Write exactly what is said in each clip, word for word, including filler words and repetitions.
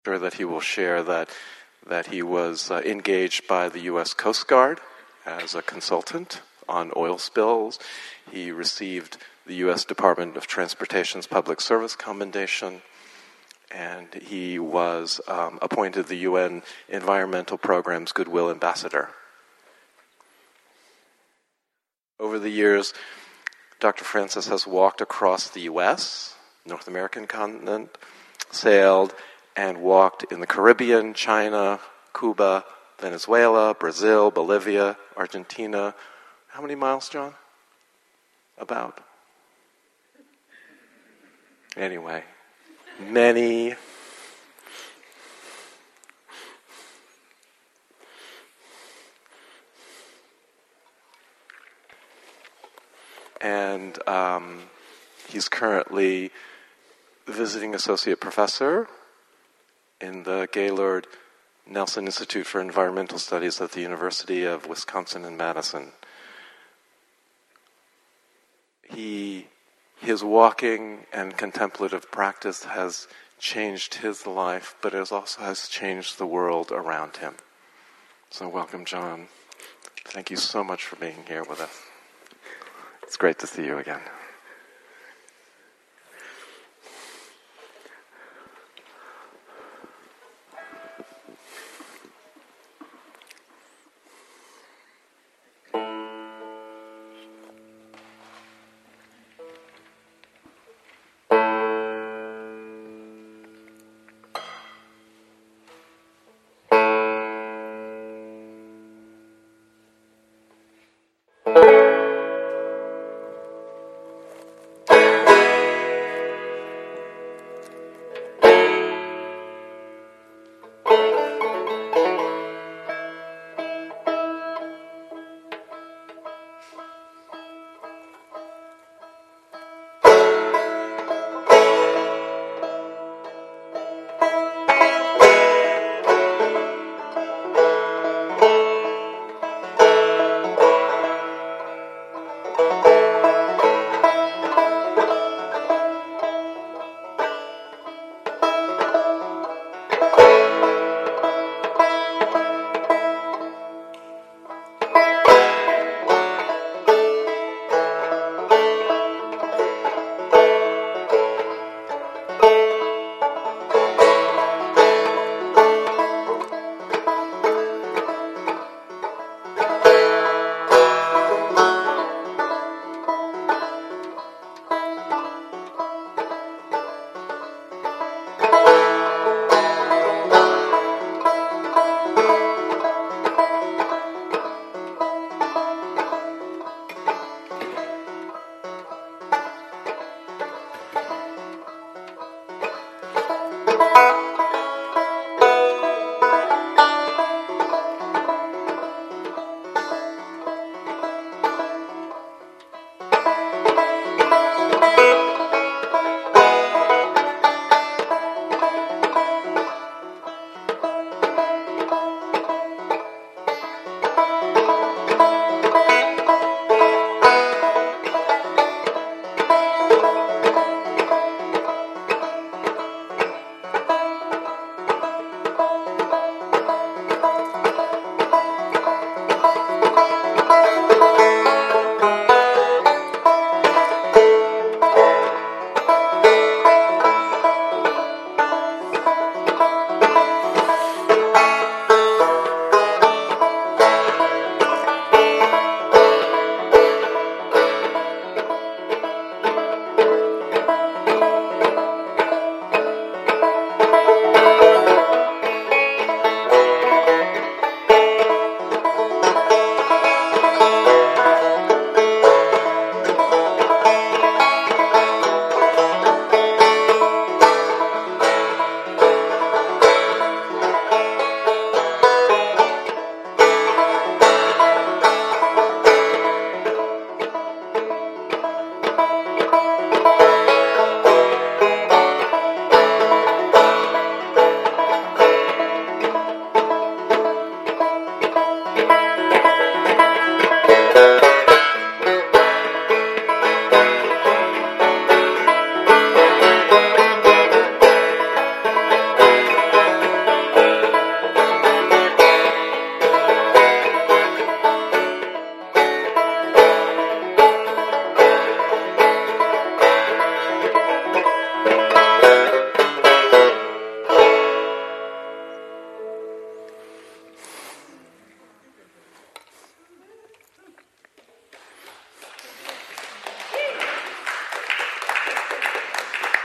sure that he will share that that he was uh, engaged by the U S Coast Guard as a consultant on oil spills. He received the U S Department of Transportation's Public Service Commendation, and he was um, appointed the U N Environmental Programme's Goodwill Ambassador. Over the years, Doctor Francis has walked across the U S, North American continent, sailed and walked in the Caribbean, China, Cuba, Venezuela, Brazil, Bolivia, Argentina. How many miles, John? About? Anyway, many. And um, he's currently visiting associate professor in the Gaylord Nelson Institute for Environmental Studies at the University of Wisconsin in Madison. He, his walking and contemplative practice has changed his life, but it also has changed the world around him. So welcome, John. Thank you so much for being here with us. It's great to see you again.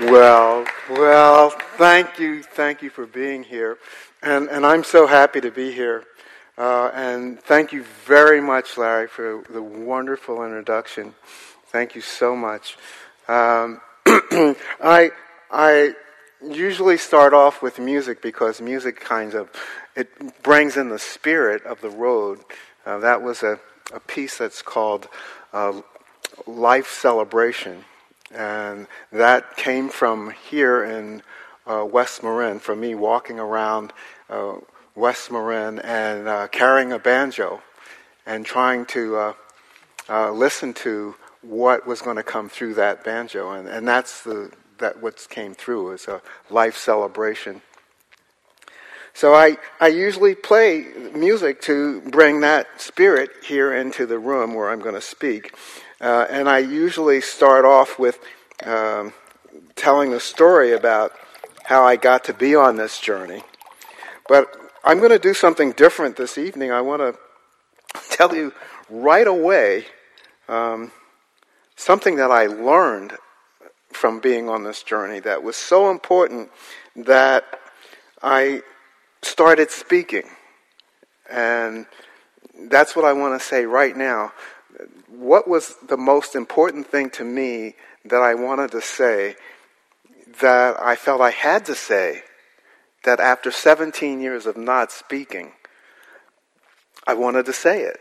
Well, well, thank you, thank you for being here. And, and I'm so happy to be here. Uh, and thank you very much, Larry, for the wonderful introduction. Thank you so much. Um, I, I usually start off with music because music kind of, it brings in the spirit of the road. Uh, that was a, a piece that's called uh, Life Celebration. And that came from here in uh, West Marin, from me walking around uh, West Marin and uh, carrying a banjo and trying to uh, uh, listen to what was going to come through that banjo. And, and that's the that what came through is a life celebration. So I, I usually play music to bring that spirit here into the room where I'm going to speak. Uh, and I usually start off with um, telling a story about how I got to be on this journey. But I'm going to do something different this evening. I want to tell you right away um, something that I learned from being on this journey that was so important that I started speaking. And that's what I want to say right now. What was the most important thing to me that I wanted to say, that I felt I had to say, that after seventeen years of not speaking, I wanted to say it?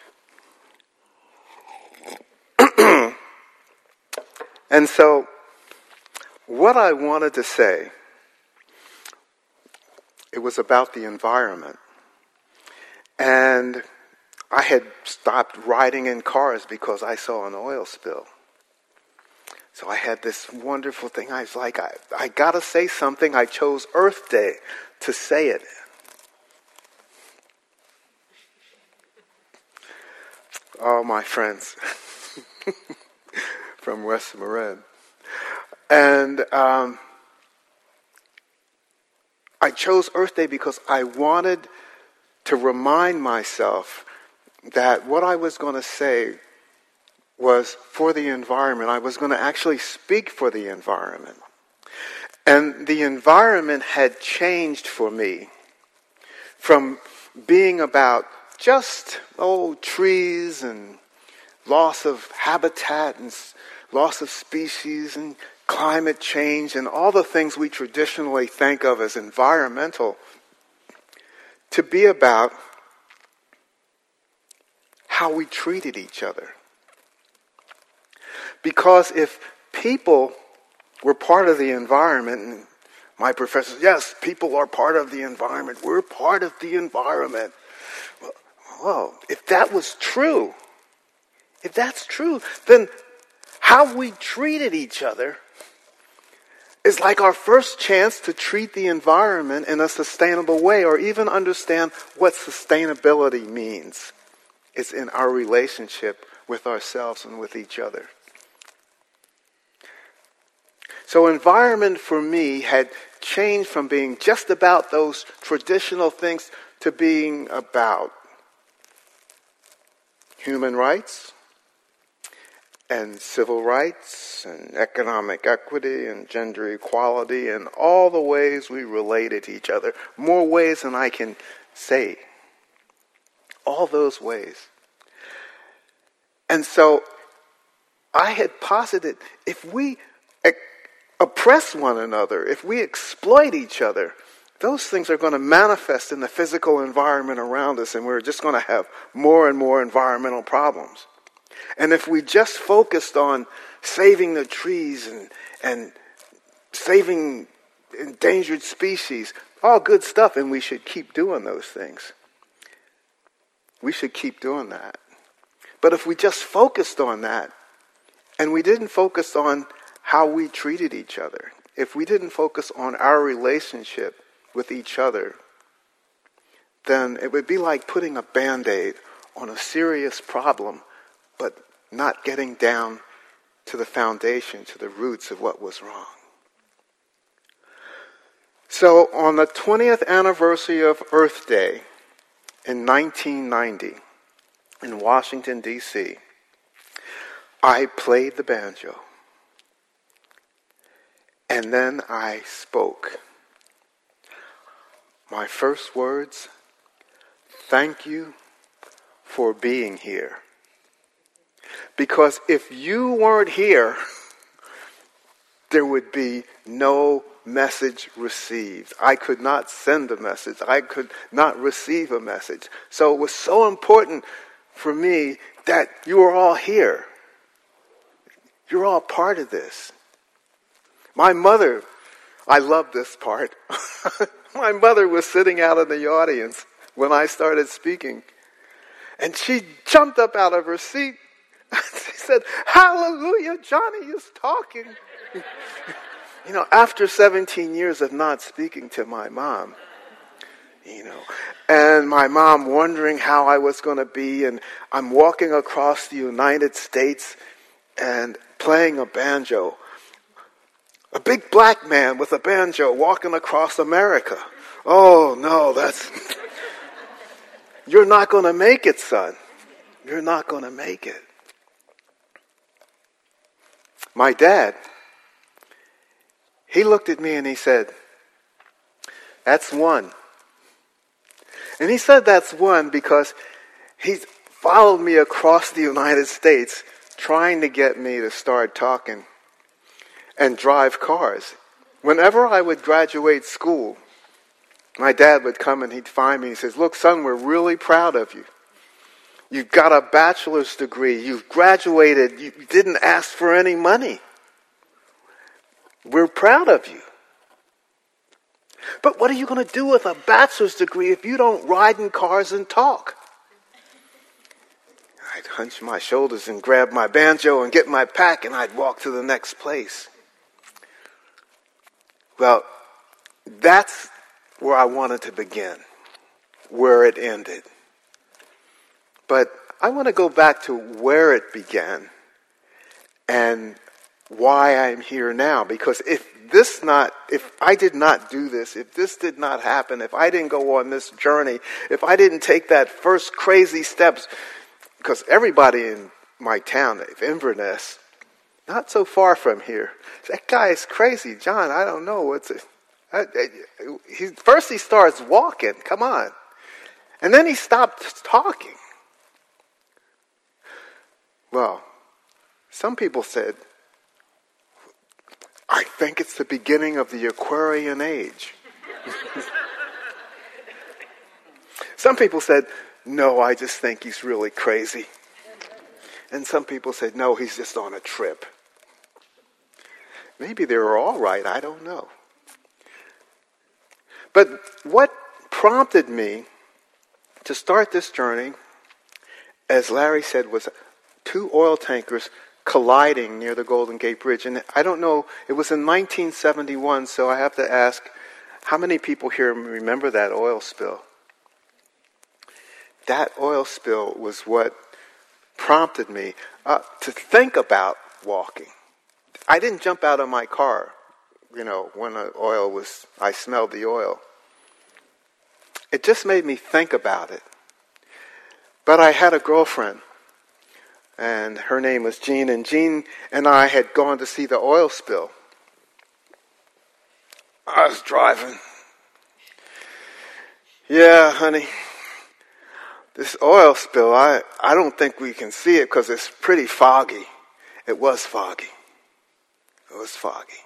And so, what I wanted to say, it was about the environment. And I had stopped riding in cars because I saw an oil spill. So I had this wonderful thing. I was like, I, I got to say something. I chose Earth Day to say it. Oh, my friends from West Marin. And um, I chose Earth Day because I wanted to remind myself that what I was going to say was for the environment. I was going to actually speak for the environment. And the environment had changed for me from being about just, oh, trees and loss of habitat and loss of species and climate change and all the things we traditionally think of as environmental, to be about how we treated each other. Because if people were part of the environment, and my professor said, yes, people are part of the environment, we're part of the environment. Well, well, if that was true, if that's true, then how we treated each other is like our first chance to treat the environment in a sustainable way, or even understand what sustainability means. It's in our relationship with ourselves and with each other. So environment for me had changed from being just about those traditional things to being about human rights and civil rights and economic equity and gender equality and all the ways we related to each other. More ways than I can say. All those ways. And so I had posited, if we oppress one another, if we exploit each other, those things are going to manifest in the physical environment around us, and we're just going to have more and more environmental problems. And if we just focused on saving the trees and, and saving endangered species, all good stuff, and we should keep doing those things. We should keep doing that. But if we just focused on that, and we didn't focus on how we treated each other, if we didn't focus on our relationship with each other, then it would be like putting a Band-Aid on a serious problem, but not getting down to the foundation, to the roots of what was wrong. So on the twentieth anniversary of Earth Day in nineteen ninety in Washington, D C, I played the banjo. And then I spoke. My first words, thank you for being here. Because if you weren't here, there would be no message received. I could not send a message. I could not receive a message. So it was so important for me that you are all here. You're all part of this. My mother, I love this part. My mother was sitting out in the audience when I started speaking. And she jumped up out of her seat. She said, "Hallelujah, Johnny is talking." You know, after seventeen years of not speaking to my mom, you know, and my mom wondering how I was going to be, and I'm walking across the United States and playing a banjo. A big black man with a banjo walking across America. Oh, no, that's... You're not going to make it, son. You're not going to make it. My dad, he looked at me and he said, "That's one." And he said that's one because he followed me across the United States trying to get me to start talking and drive cars. Whenever I would graduate school, my dad would come and he'd find me and he says, "Look, son, we're really proud of you. You've got a bachelor's degree. You've graduated. You didn't ask for any money. We're proud of you. But what are you going to do with a bachelor's degree if you don't ride in cars and talk?" I'd hunch my shoulders and grab my banjo and get my pack and I'd walk to the next place. Well, that's where I wanted to begin, where it ended. But I want to go back to where it began and why I'm here now. Because if this not, if I did not do this, if this did not happen, if I didn't go on this journey, if I didn't take that first crazy steps, because everybody in my town, of Inverness, not so far from here, that guy is crazy, John. I don't know what's it. I, I, he, first he starts walking. Come on, and then he stopped talking. Well, some people said, "I think it's the beginning of the Aquarian age." Some people said, "No, I just think he's really crazy." And some people said, "No, he's just on a trip." Maybe they were all right, I don't know. But what prompted me to start this journey, as Larry said, was two oil tankers colliding near the Golden Gate Bridge. And I don't know, it was in nineteen seventy-one, so I have to ask, how many people here remember that oil spill? That oil spill was what prompted me uh, to think about walking. I didn't jump out of my car, you know, when the oil was, I smelled the oil. It just made me think about it. But I had a girlfriend, and her name was Jean, and Jean and I had gone to see the oil spill. I was driving. "Yeah, honey, this oil spill, I, I don't think we can see it because it's pretty foggy." It was foggy. It was foggy.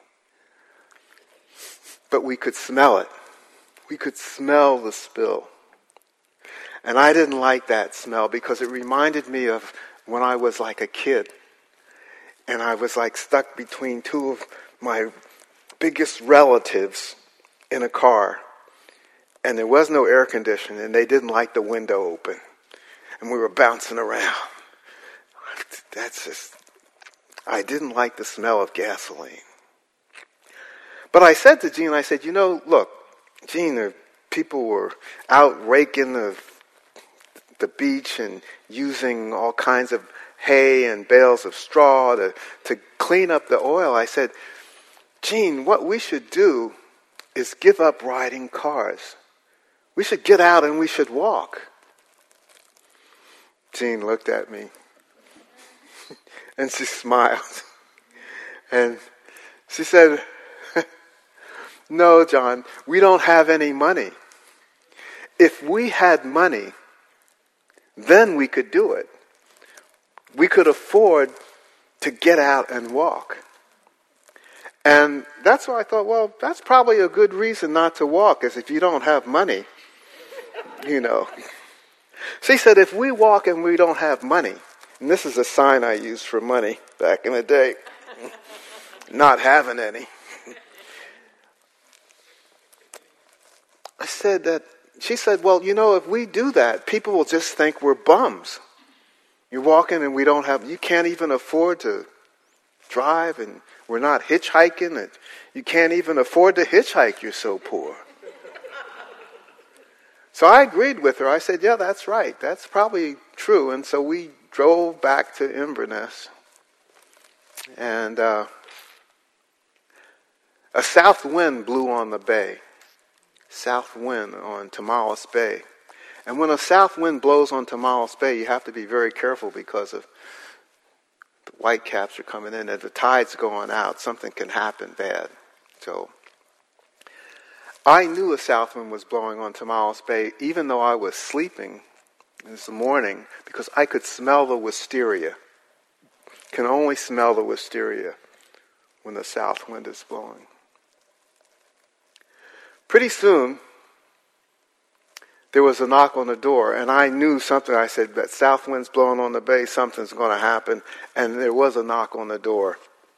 But we could smell it. We could smell the spill. And I didn't like that smell because it reminded me of when I was like a kid. And I was like stuck between two of my biggest relatives in a car. And there was no air conditioning, and they didn't like the window open. And we were bouncing around. That's just, I didn't like the smell of gasoline. But I said to Jean, I said, "You know, look, Jean, the people were out raking the, the beach and using all kinds of hay and bales of straw to, to clean up the oil." I said, "Jean, what we should do is give up riding cars. We should get out and we should walk." Jean looked at me and she smiled. And she said, no, John, we don't have any money. If we had money, then we could do it. We could afford to get out and walk. And that's why I thought, well, that's probably a good reason not to walk, is if you don't have money, you know. She said, if we walk and we don't have money, and this is a sign I used for money back in the day, not having any. I said that, she said, well, you know, if we do that, people will just think we're bums. You're walking and we don't have, you can't even afford to drive, and we're not hitchhiking, and you can't even afford to hitchhike, you're so poor. So I agreed with her. I said, yeah, that's right. That's probably true. And so we drove back to Inverness. And uh, a south wind blew on the bay. South wind on Tomales Bay. And when a south wind blows on Tomales Bay, you have to be very careful because of the whitecaps are coming in. If the tide's going out, something can happen bad. So I knew a south wind was blowing on Tomales Bay, even though I was sleeping this morning, because I could smell the wisteria. Can only smell the wisteria when the south wind is blowing. Pretty soon, there was a knock on the door, and I knew something. I said, that south wind's blowing on the bay, something's going to happen. And there was a knock on the door.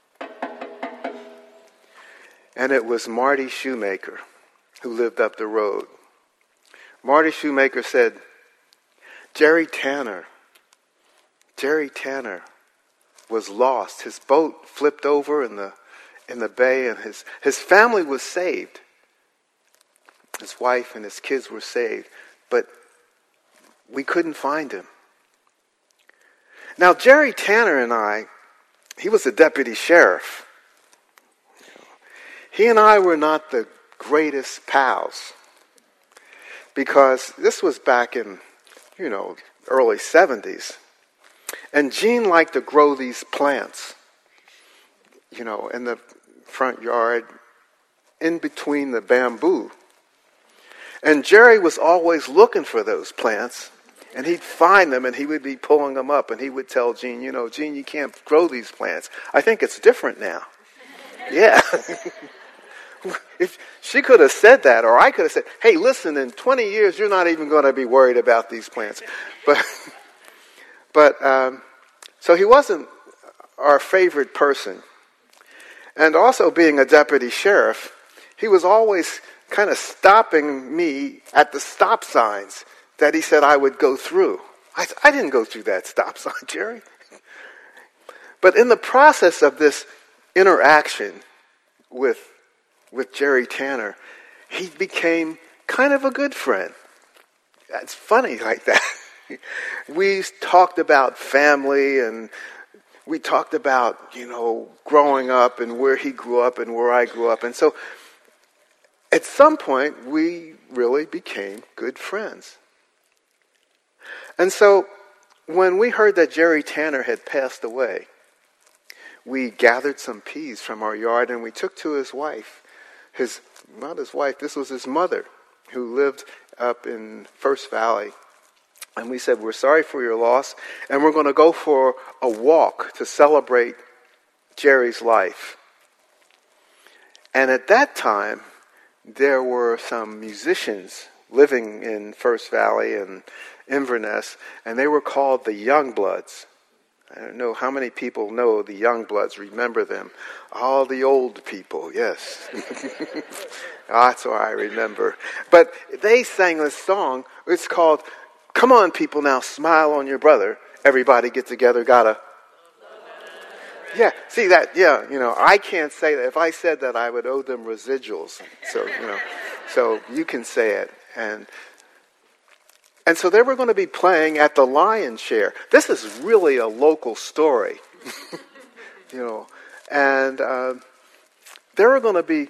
And it was Marty Shoemaker, who lived up the road. Marty Shoemaker said, Jerry Tanner, Jerry Tanner was lost. His boat flipped over in the in the bay, and his, his family was saved. His wife and his kids were saved, but we couldn't find him. Now, Jerry Tanner and I, he was a deputy sheriff. He and I were not the greatest pals, because this was back in, you know, early seventies. And Gene liked to grow these plants, you know, in the front yard, in between the bamboo. And Jerry was always looking for those plants, and he'd find them, and he would be pulling them up, and he would tell Gene, you know, Gene, you can't grow these plants. I think it's different now. Yeah. If she could have said that, or I could have said, hey, listen, in twenty years, you're not even going to be worried about these plants. But, but um, so he wasn't our favorite person. And also being a deputy sheriff, he was always kind of stopping me at the stop signs that he said I would go through. I, I didn't go through that stop sign, Jerry. But in the process of this interaction with, with Jerry Tanner, he became kind of a good friend. It's funny like that. We talked about family, and we talked about, you know, growing up and where he grew up and where I grew up. And so at some point, we really became good friends. And so when we heard that Jerry Tanner had passed away, we gathered some peas from our yard and we took to his wife. His, not his wife, this was his mother, who lived up in First Valley. And we said, we're sorry for your loss, and we're going to go for a walk to celebrate Jerry's life. And at that time, there were some musicians living in First Valley and Inverness, and they were called the Youngbloods. I don't know how many people know the Youngbloods, remember them. All the old people, yes. That's what I remember. But they sang this song. It's called, Come On People Now, Smile on Your Brother. Everybody get together, gotta. Yeah, see that, yeah, you know, I can't say that. If I said that, I would owe them residuals. So, you know, so you can say it. And and so they were going to be playing at the Lion's Share. This is really a local story, you know. And uh, they were going to be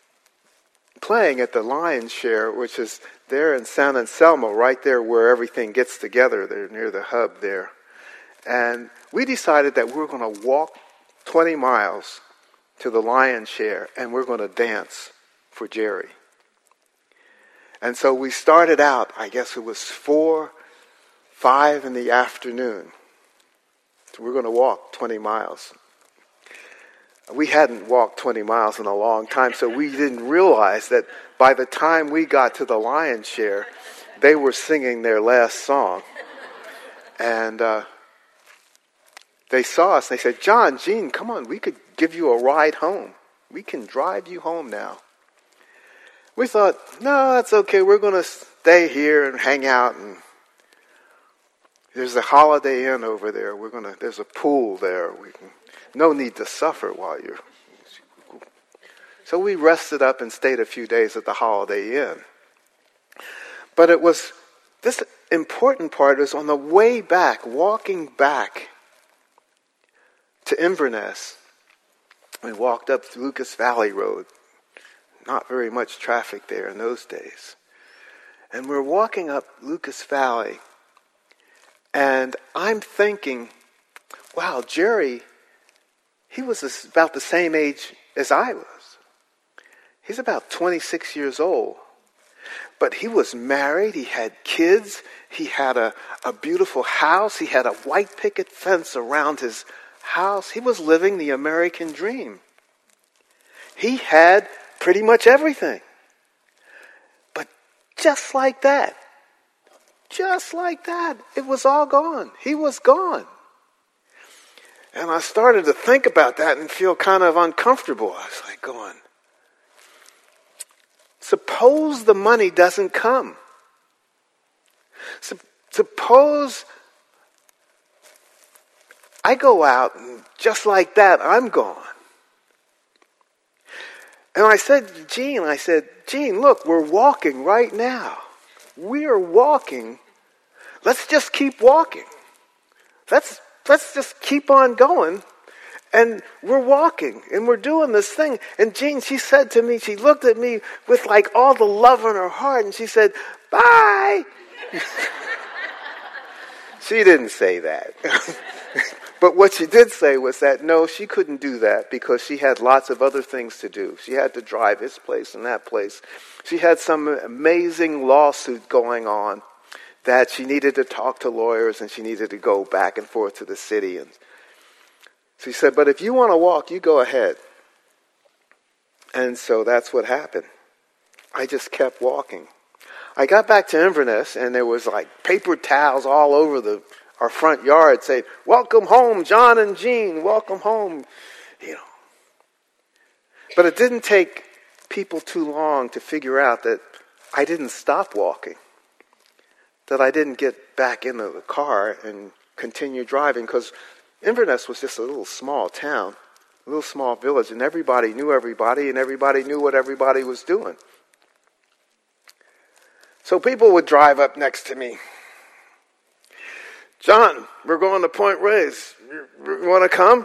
playing at the Lion's Share, which is there in San Anselmo, right there where everything gets together. They're near the hub there. And we decided that we were going to walk twenty miles to the Lion's Share, and we're going to dance for Jerry. And so we started out, I guess it was four, five in the afternoon. So we're going to walk twenty miles. We hadn't walked twenty miles in a long time, so we didn't realize that by the time we got to the lion's share, they were singing their last song. And uh, they saw us, and they said, John, Gene, come on, we could give you a ride home. We can drive you home now. We thought, no, that's okay. We're going to stay here and hang out. And there's a Holiday Inn over there. We're going to. There's a pool there. We can, no need to suffer while you're. So we rested up and stayed a few days at the Holiday Inn. But it was this important part is on the way back, walking back to Inverness. We walked up Lucas Valley Road. Not very much traffic there in those days. And we're walking up Lucas Valley, and I'm thinking, wow, Jerry, he was about the same age as I was. He's about twenty-six years old. But he was married, he had kids, he had a, a beautiful house, he had a white picket fence around his house. He was living the American dream. He had pretty much everything. But just like that, just like that, it was all gone. He was gone. And I started to think about that and feel kind of uncomfortable. I was like going, suppose the money doesn't come. Sup- suppose I go out and just like that, I'm gone. And I said to Gene, I said, Gene, look, we're walking right now. We are walking. Let's just keep walking. Let's, let's just keep on going. And we're walking, and we're doing this thing. And Jean, she said to me, she looked at me with like all the love in her heart, and she said, bye. She didn't say that. But what she did say was that, no, she couldn't do that because she had lots of other things to do. She had to drive this place and that place. She had some amazing lawsuit going on that she needed to talk to lawyers, and she needed to go back and forth to the city. And she said, but if you want to walk, you go ahead. And so that's what happened. I just kept walking. I got back to Inverness, and there was like paper towels all over the our front yard saying, welcome home, John and Jean, welcome home. You know. But it didn't take people too long to figure out that I didn't stop walking, that I didn't get back into the car and continue driving, because Inverness was just a little small town, a little small village, and everybody knew everybody, and everybody knew what everybody was doing. So people would drive up next to me. John, we're going to Point Reyes. You, you want to come?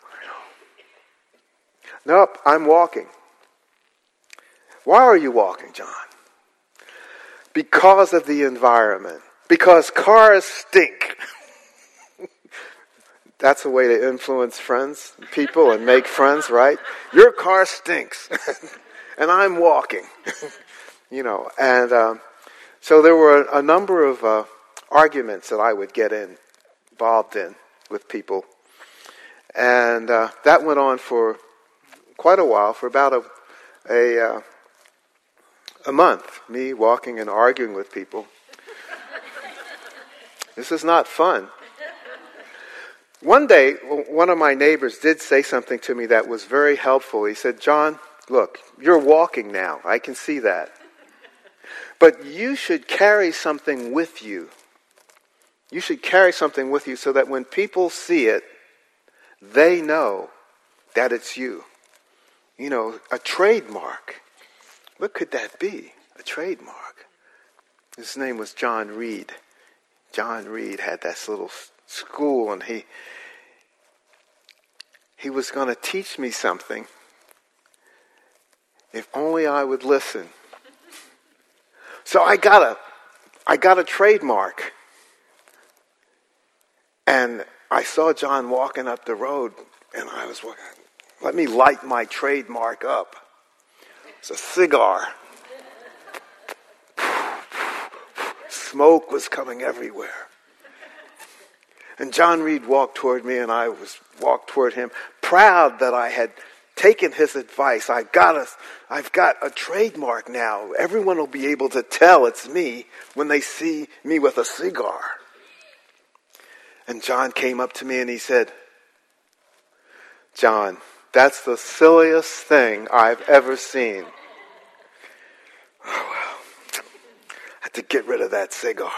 Nope, I'm walking. Why are you walking, John? Because of the environment. Because cars stink. That's a way to influence friends, people, and make friends, right? Your car stinks, and I'm walking. You know, and um, so there were a, a number of uh, arguments that I would get in, involved in with people. And uh, that went on for quite a while, for about a a, uh, a month, me walking and arguing with people. This is not fun. One day, one of my neighbors did say something to me that was very helpful. He said, John, look, you're walking now. I can see that. But you should carry something with you. You should carry something with you so that when people see it, they know that it's you. You know, a trademark. What could that be? A trademark. His name was John Reed. John Reed had this little school, and he he was going to teach me something if only I would listen. So I got a I got a trademark. And I saw John walking up the road, and I was walking, let me light my trademark up. was a cigar. Smoke was coming everywhere. And John Reed walked toward me, and I was walked toward him, proud that I had taken his advice. I got a, I've got a trademark now. Everyone will be able to tell it's me when they see me with a cigar. And John came up to me and he said, John, that's the silliest thing I've ever seen. Oh, well, I had to get rid of that cigar.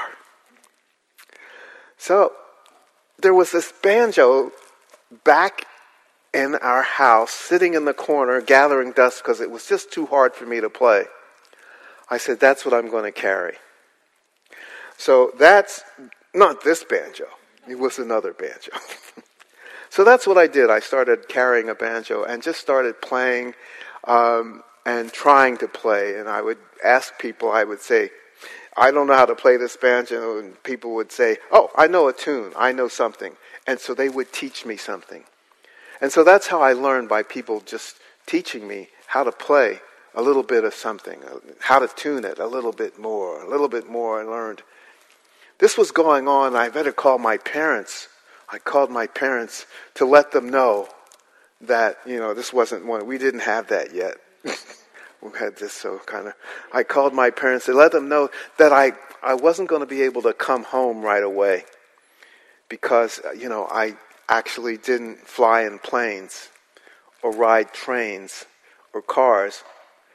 So, there was this banjo back in our house, sitting in the corner, gathering dust because it was just too hard for me to play. I said, that's what I'm going to carry. So that's not this banjo. It was another banjo. So that's what I did. I started carrying a banjo and just started playing um, and trying to play. And I would ask people, I would say, I don't know how to play this banjo. And people would say, oh, I know a tune. I know something. And so they would teach me something. And so that's how I learned, by people just teaching me how to play a little bit of something, how to tune it a little bit more, a little bit more. I learned. This was going on. I better call my parents. I called my parents to let them know that, you know, this wasn't one. We didn't have that yet. We had this so kind of. I called my parents to let them know that I, I wasn't going to be able to come home right away because, you know, I actually didn't fly in planes or ride trains or cars.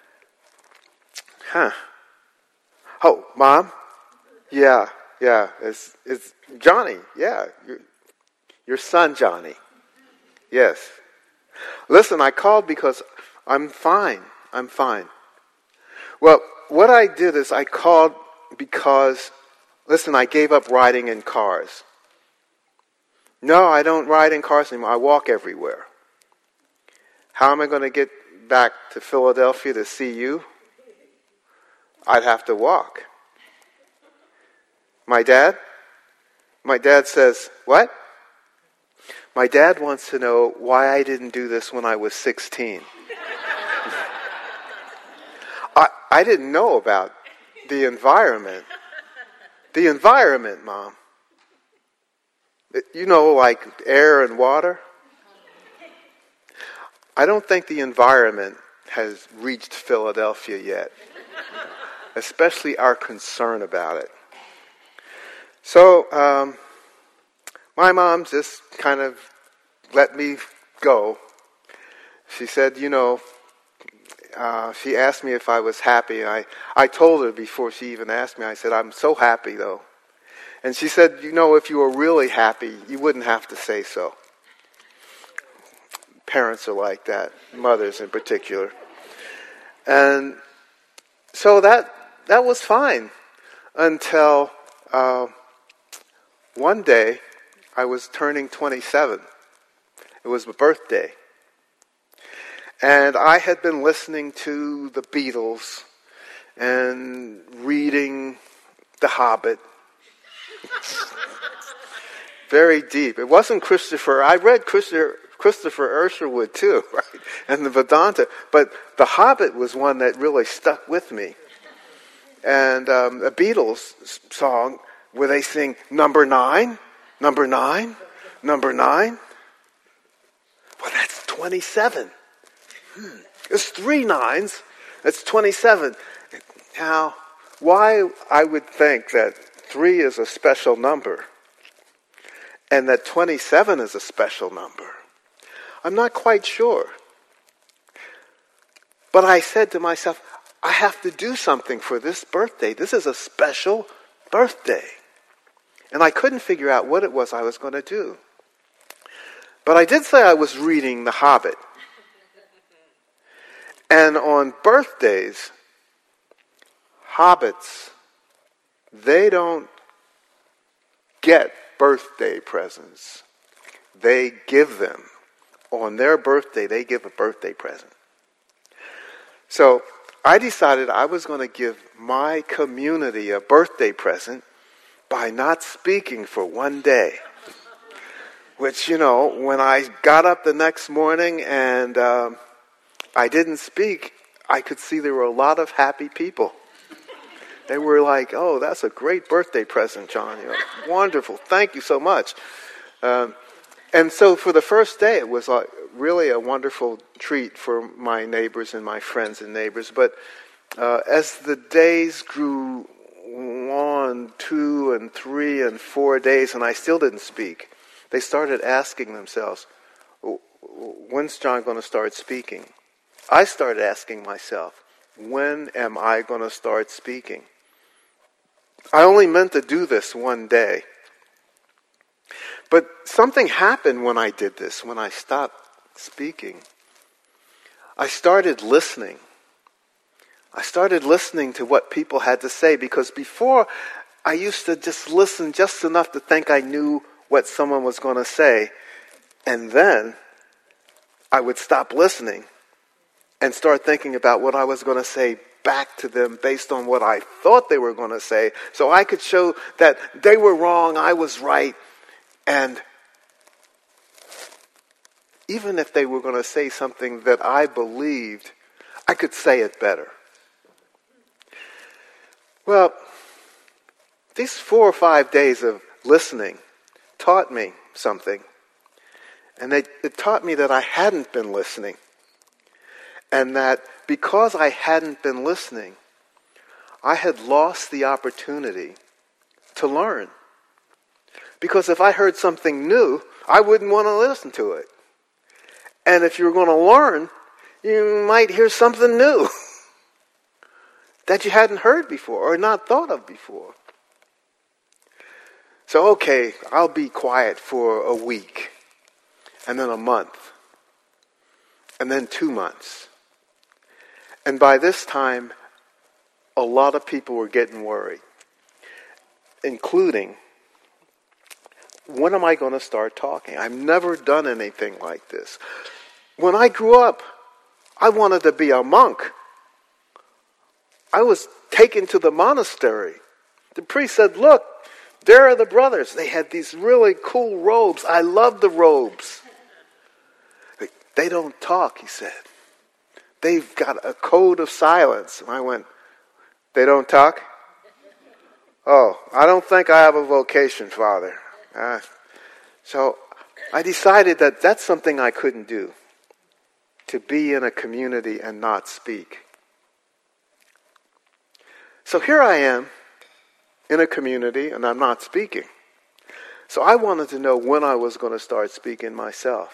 Huh. Oh, Mom? Yeah, yeah. It's it's Johnny. Yeah. Your, your son, Johnny. Yes. Listen, I called because I'm fine. I'm fine. Well, what I did is I called because, listen, I gave up riding in cars. No, I don't ride in cars anymore. I walk everywhere. How am I going to get back to Philadelphia to see you? I'd have to walk. My dad? My dad says, what? My dad wants to know why I didn't do this when I was sixteen. I, I didn't know about the environment. The environment, Mom. You know, like air and water. I don't think the environment has reached Philadelphia yet, especially our concern about it. So, um, my mom just kind of let me go. She said, you know, uh, she asked me if I was happy. I, I told her before she even asked me, I said, I'm so happy though. And she said, you know, if you were really happy, you wouldn't have to say so. Parents are like that, mothers in particular. And so that that was fine until uh, one day I was turning twenty-seven. It was my birthday. And I had been listening to the Beatles and reading The Hobbit. Very deep. It wasn't Christopher. I read Christopher, Christopher Isherwood too, right? And the Vedanta. But The Hobbit was one that really stuck with me. And um, the Beatles song where they sing number nine, number nine, number nine. Well, that's twenty-seven. Hmm. It's three nines. That's twenty-seven. Now, why I would think that three is a special number and that twenty-seven is a special number, I'm not quite sure. But I said to myself, I have to do something for this birthday. This is a special birthday. And I couldn't figure out what it was I was going to do. But I did say I was reading The Hobbit. And on birthdays, hobbits, they don't get birthday presents. They give them. On their birthday, they give a birthday present. So I decided I was going to give my community a birthday present by not speaking for one day. Which, you know, when I got up the next morning and um, I didn't speak, I could see there were a lot of happy people. They were like, "Oh, that's a great birthday present, John. You know, wonderful. Thank you so much." Um, and so for the first day, it was like really a wonderful treat for my neighbors and my friends and neighbors. But uh, as the days grew one, two, and three, and four days, and I still didn't speak, they started asking themselves, "When's John going to start speaking?" I started asking myself, when am I going to start speaking? I only meant to do this one day. But something happened when I did this, when I stopped speaking. I started listening. I started listening to what people had to say, because before I used to just listen just enough to think I knew what someone was going to say, and then I would stop listening and start thinking about what I was going to say back to them based on what I thought they were going to say, so I could show that they were wrong, I was right, and even if they were going to say something that I believed, I could say it better. Well, these four or five days of listening taught me something. And they, it taught me that I hadn't been listening. And that because I hadn't been listening, I had lost the opportunity to learn. Because if I heard something new, I wouldn't want to listen to it. And if you're going to learn, you might hear something new that you hadn't heard before or not thought of before. So, okay, I'll be quiet for a week, and then a month, and then two months. And by this time, a lot of people were getting worried, including, when am I going to start talking? I've never done anything like this. When I grew up, I wanted to be a monk. I was taken to the monastery. The priest said, "Look, there are the brothers." They had these really cool robes. I love the robes. "They don't talk," he said. "They've got a code of silence." And I went, "They don't talk? Oh, I don't think I have a vocation, Father." Uh, so I decided that that's something I couldn't do, to be in a community and not speak. So here I am in a community and I'm not speaking. So I wanted to know when I was going to start speaking myself.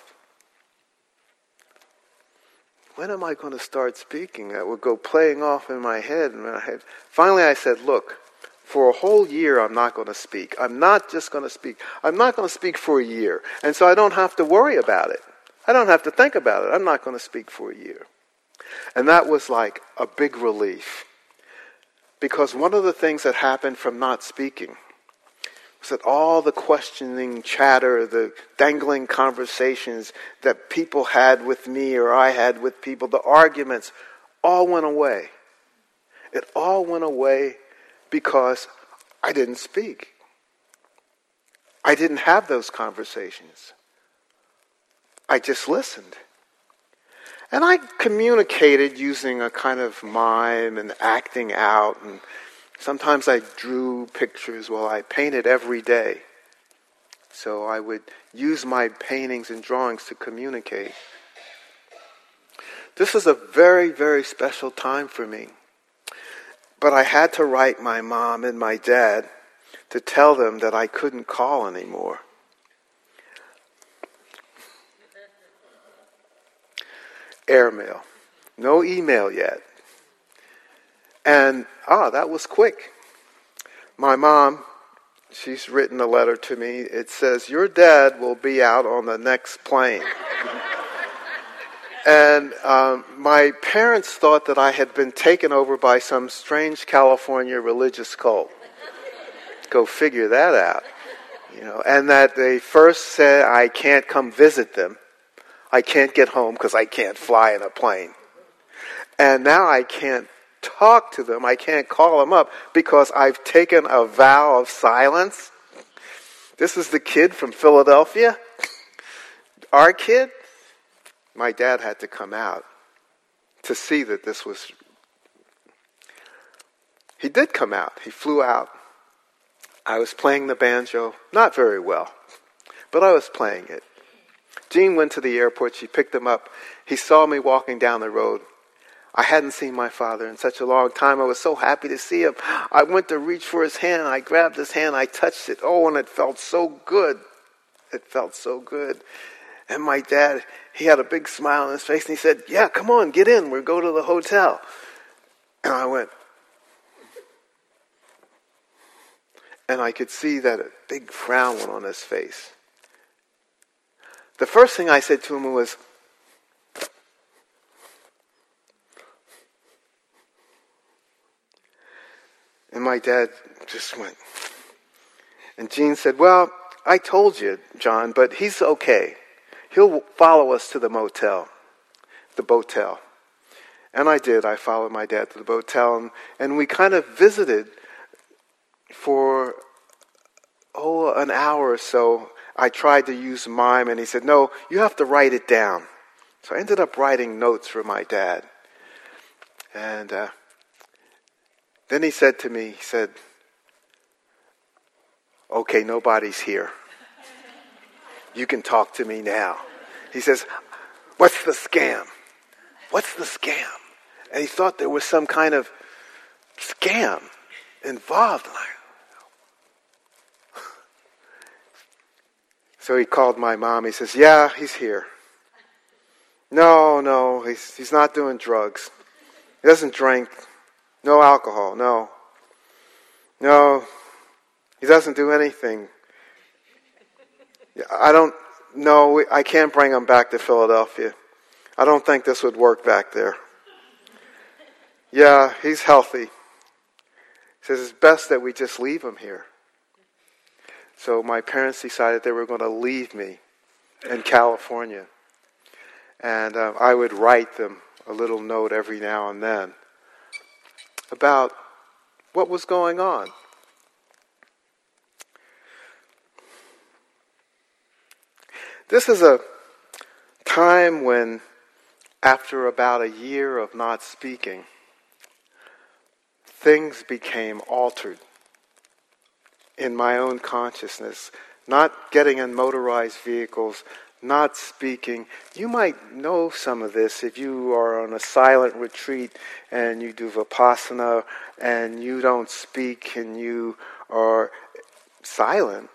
When am I going to start speaking? That would go playing off in my head. And my head. Finally I said, look, for a whole year I'm not going to speak. I'm not just going to speak. I'm not going to speak for a year. And so I don't have to worry about it. I don't have to think about it. I'm not going to speak for a year. And that was like a big relief. Because one of the things that happened from not speaking was that all the questioning chatter, the dangling conversations that people had with me or I had with people, the arguments, all went away. It all went away because I didn't speak. I didn't have those conversations. I just listened. And I communicated using a kind of mime and acting out. And sometimes I drew pictures while I painted every day. So I would use my paintings and drawings to communicate. This is a very, very special time for me. But I had to write my mom and my dad to tell them that I couldn't call anymore. Airmail. No email yet. And, ah, that was quick. My mom, she's written a letter to me. It says, your dad will be out on the next plane. And um, my parents thought that I had been taken over by some strange California religious cult. Go figure that out. You know, and that they first said I can't come visit them. I can't get home because I can't fly in a plane. And now I can't talk to them. I can't call them up because I've taken a vow of silence. This is the kid from Philadelphia. Our kid. My dad had to come out to see that this was... He did come out. He flew out. I was playing the banjo, not very well, but I was playing it. Jean went to the airport. She picked him up. He saw me walking down the road. I hadn't seen my father in such a long time. I was so happy to see him. I went to reach for his hand. I grabbed his hand. I touched it. Oh, and it felt so good. It felt so good. And my dad, he had a big smile on his face, and he said, yeah, come on, get in. We'll go to the hotel. And I went. And I could see that a big frown went on his face. The first thing I said to him was, and my dad just went. And Jean said, well, I told you, John, but he's okay. He'll follow us to the motel, the botel. And I did. I followed my dad to the botel, and, and we kind of visited for, oh, an hour or so. I tried to use mime, and he said, no, you have to write it down. So I ended up writing notes for my dad. And uh, then he said to me, he said, okay, nobody's here. You can talk to me now. He says, what's the scam? What's the scam? And he thought there was some kind of scam involved. And I, So he called my mom. He says, yeah, he's here. No, no, he's he's not doing drugs. He doesn't drink. No alcohol, no. No, he doesn't do anything. I don't know. I can't bring him back to Philadelphia. I don't think this would work back there. Yeah, he's healthy. He says, it's best that we just leave him here. So my parents decided they were going to leave me in California. And uh, I would write them a little note every now and then about what was going on. This is a time when, after about a year of not speaking, things became altered in my own consciousness, not getting in motorized vehicles, not speaking. You might know some of this if you are on a silent retreat and you do Vipassana and you don't speak and you are silent.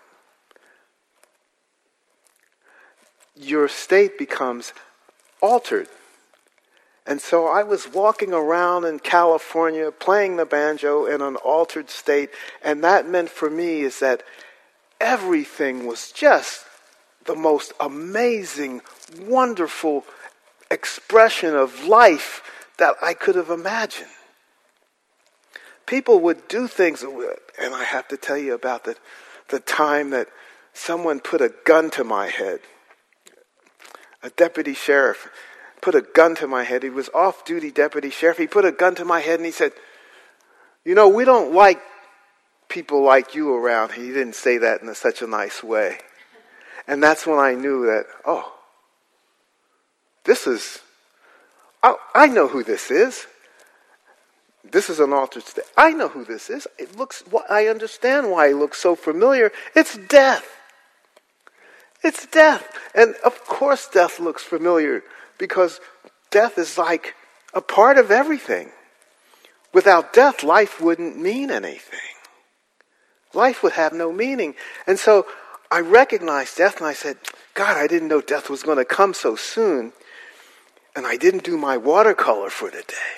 Your state becomes altered. And so I was walking around in California playing the banjo in an altered state, and that meant for me is that everything was just the most amazing, wonderful expression of life that I could have imagined. People would do things, and I have to tell you about the, the time that someone put a gun to my head. A deputy sheriff put a gun to my head. He was off-duty deputy sheriff. He put a gun to my head and he said, you know, we don't like people like you around. He didn't say that in a, such a nice way. And that's when I knew that, oh, this is, I, I know who this is. This is an altered state. I know who this is. It looks, I understand why it looks so familiar. It's death. It's death. And of course death looks familiar because death is like a part of everything. Without death, life wouldn't mean anything. Life would have no meaning. And so I recognized death and I said, God, I didn't know death was going to come so soon. And I didn't do my watercolor for the day.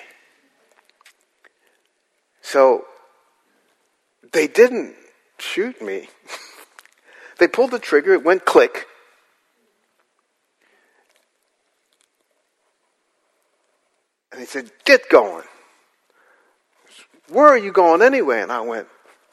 So they didn't shoot me. They pulled the trigger, it went click. And he said, get going. Where are you going anyway? And I went,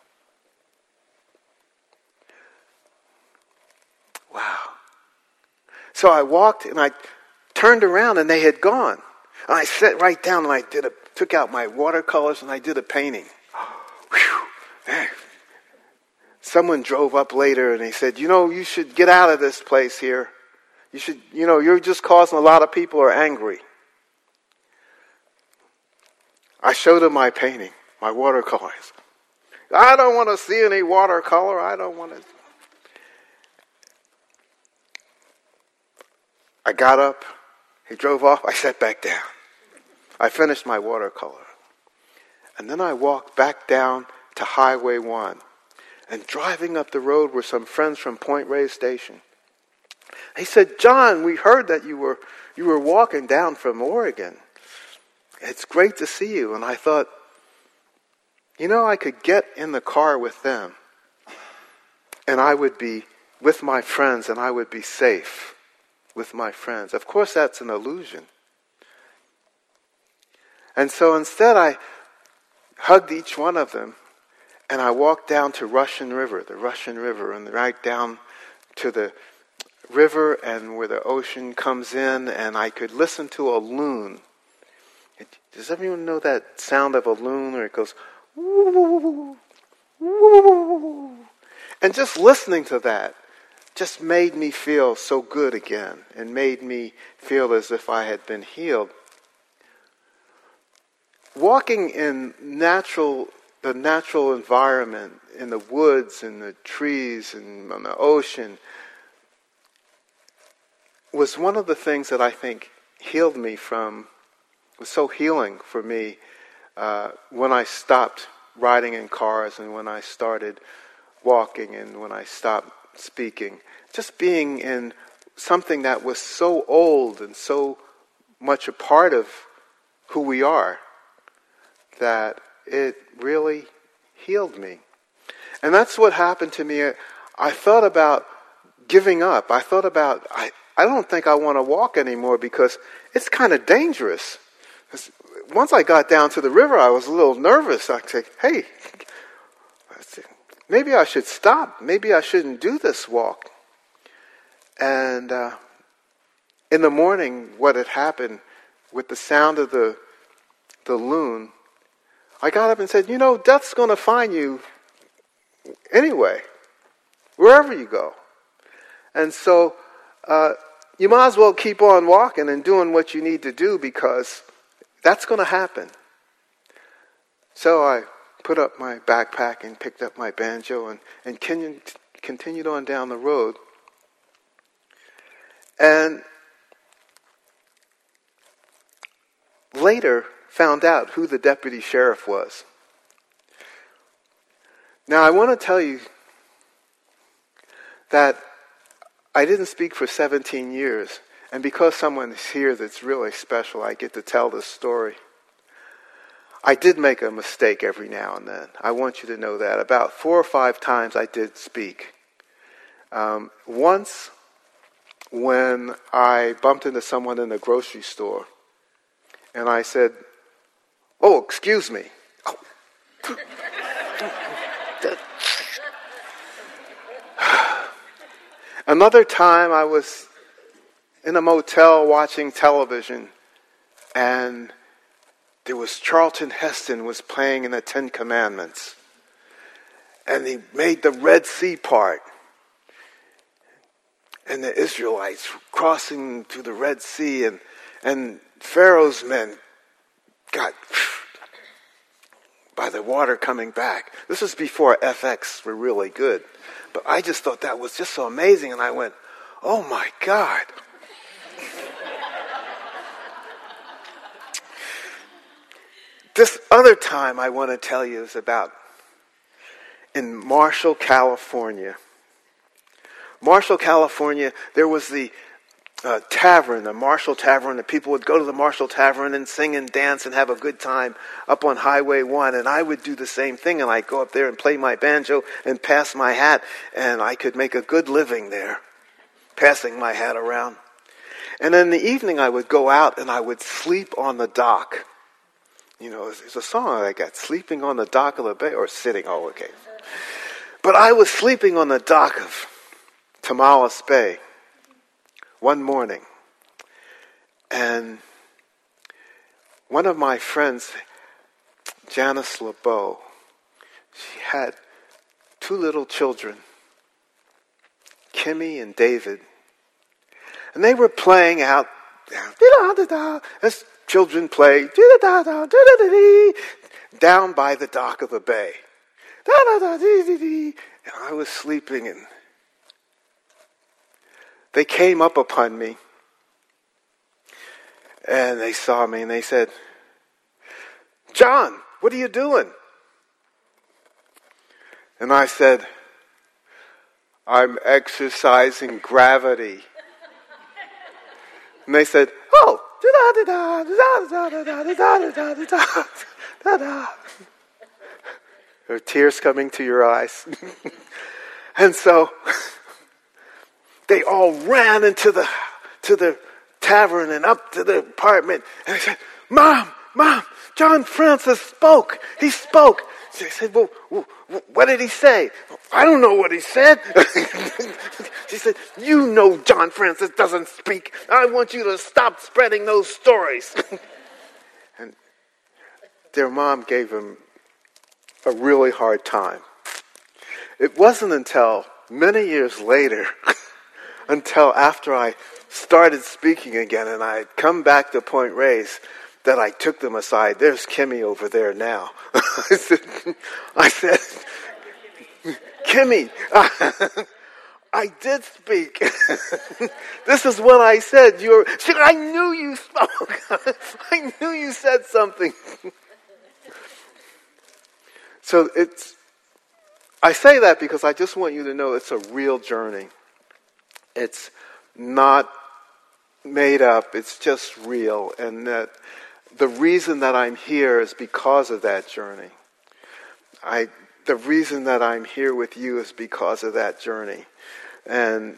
wow. So I walked and I turned around and they had gone. And I sat right down and I did a, took out my watercolors and I did a painting. Whew. Someone drove up later and he said, you know, you should get out of this place here. You should, you know, you're just causing a lot of people are angry. I showed him my painting, my watercolors. I don't want to see any watercolor. I don't want to. I got up. He drove off. I sat back down. I finished my watercolor. And then I walked back down to Highway one. And driving up the road were some friends from Point Reyes Station. He said, "John, we heard that you were you were walking down from Oregon. It's great to see you." And I thought, you know, I could get in the car with them. And I would be with my friends, and I would be safe with my friends. Of course, that's an illusion. And so instead, I hugged each one of them, and I walked down to Russian River, the Russian River, and right down to the river and where the ocean comes in, and I could listen to a loon. It, does everyone know that sound of a loon where it goes, woo, woo? And just listening to that just made me feel so good again, and made me feel as if I had been healed. Walking in natural, the natural environment, in the woods, in the trees, and on the ocean, was one of the things that I think healed me from, was so healing for me uh, when I stopped riding in cars, and when I started walking, and when I stopped speaking. Just being in something that was so old and so much a part of who we are, that it really healed me. And that's what happened to me. I thought about giving up. I thought about, I, I don't think I want to walk anymore because it's kind of dangerous. Once I got down to the river, I was a little nervous. I said, hey, maybe I should stop. Maybe I shouldn't do this walk. And uh, in the morning, what had happened with the sound of the the loon, I got up and said, you know, death's going to find you anyway, wherever you go. And so uh, you might as well keep on walking and doing what you need to do, because that's going to happen. So I put up my backpack and picked up my banjo and, and continued on down the road. And later found out who the deputy sheriff was. Now, I want to tell you that I didn't speak for seventeen years, and because someone is here that's really special, I get to tell this story. I did make a mistake every now and then. I want you to know that. About four or five times I did speak. Um, once, when I bumped into someone in the grocery store, and I said, "Oh, excuse me." Oh. Another time I was in a motel watching television, and there was Charlton Heston was playing in the Ten Commandments, and he made the Red Sea part, and the Israelites crossing through the Red Sea, and and Pharaoh's men got by the water coming back. This was before F X were really good. But I just thought that was just so amazing. And I went, oh my God. This other time I want to tell you is about in Marshall, California. Marshall, California, there was the Uh, tavern, the Marshall Tavern, and people would go to the Marshall Tavern and sing and dance and have a good time up on Highway one, and I would do the same thing, and I'd go up there and play my banjo and pass my hat, and I could make a good living there, passing my hat around. And in the evening I would go out and I would sleep on the dock. You know, there's a song I got, sleeping on the dock of the bay, or sitting, oh okay. But I was sleeping on the dock of Tomales Bay one morning, and one of my friends, Janice LeBeau, she had two little children, Kimmy and David, and they were playing out, children play down by the dock of the bay. And I was sleeping, and they came up upon me, and they saw me, and they said, "John, what are you doing?" And I said, "I'm exercising gravity." And they said, "Oh, there are tears coming to your eyes." And so they all ran into the to the tavern and up to the apartment, and they said, "Mom, Mom, John Francis spoke. He spoke." They said, "Well, what did he say?" "I don't know what he said." She said, "You know John Francis doesn't speak. I want you to stop spreading those stories." And their mom gave him a really hard time. It wasn't until many years later, until after I started speaking again and I had come back to Point Reyes, that I took them aside. "There's Kimmy over there now." I said, I said, "Kimmy, I did speak. This is what I said. You were," she said, "I knew you spoke. I knew you said something." So it's, I say that because I just want you to know it's a real journey. It's not made up. It's just real. And that the reason that I'm here is because of that journey. I, the reason that I'm here with you is because of that journey. And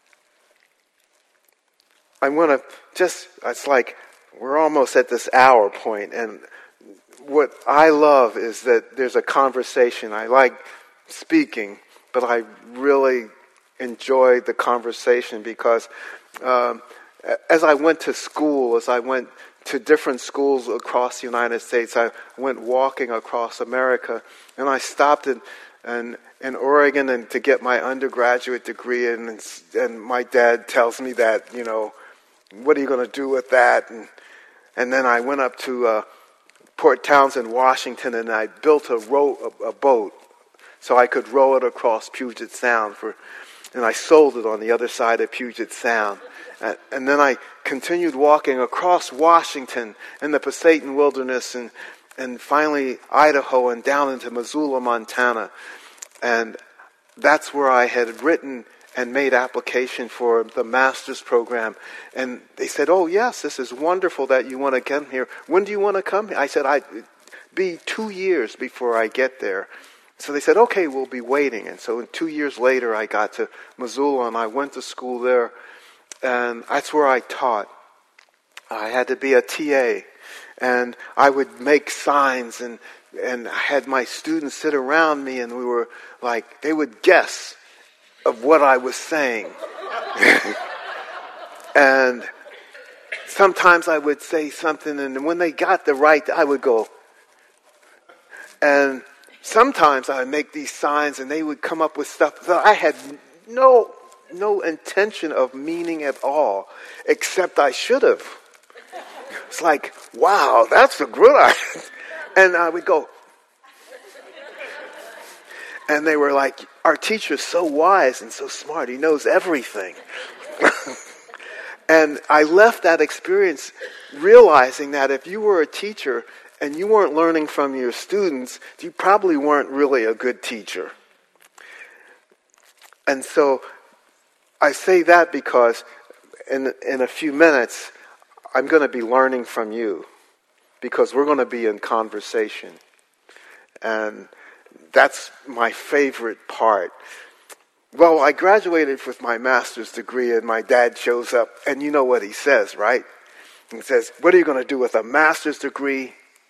I want to just, it's like we're almost at this hour point, and what I love is that there's a conversation. I like speaking, but I really enjoy the conversation because um, as I went to school, as I went to different schools across the United States, I went walking across America, and I stopped in, in, in Oregon and to get my undergraduate degree, and, and my dad tells me that, you know, what are you going to do with that? And, and then I went up to uh, Port Townsend, Washington, and I built a, row, a, a boat so I could row it across Puget Sound, for, and I sold it on the other side of Puget Sound. And, and then I continued walking across Washington and the Pasayten Wilderness, and, and finally Idaho, and down into Missoula, Montana. And that's where I had written and made application for the master's program. And they said, "Oh, yes, this is wonderful that you want to come here. When do you want to come here?" I said, "I'd be two years before I get there." So they said, "Okay, we'll be waiting." And so two years later, I got to Missoula, and I went to school there. And that's where I taught. I had to be a T A. And I would make signs, and, and I had my students sit around me, and we were like, they would guess of what I was saying. And sometimes I would say something, and when they got the right, I would go. And sometimes I would make these signs, and they would come up with stuff that I had no no intention of meaning at all, except I should have. It's like, wow, that's a good idea. And I would go. And they were like, "Our teacher's so wise and so smart. He knows everything." And I left that experience realizing that if you were a teacher and you weren't learning from your students, you probably weren't really a good teacher. And so I say that because in in a few minutes, I'm going to be learning from you, because we're going to be in conversation. And that's my favorite part. Well, I graduated with my master's degree, and my dad shows up, and you know what he says, right? He says, "What are you going to do with a master's degree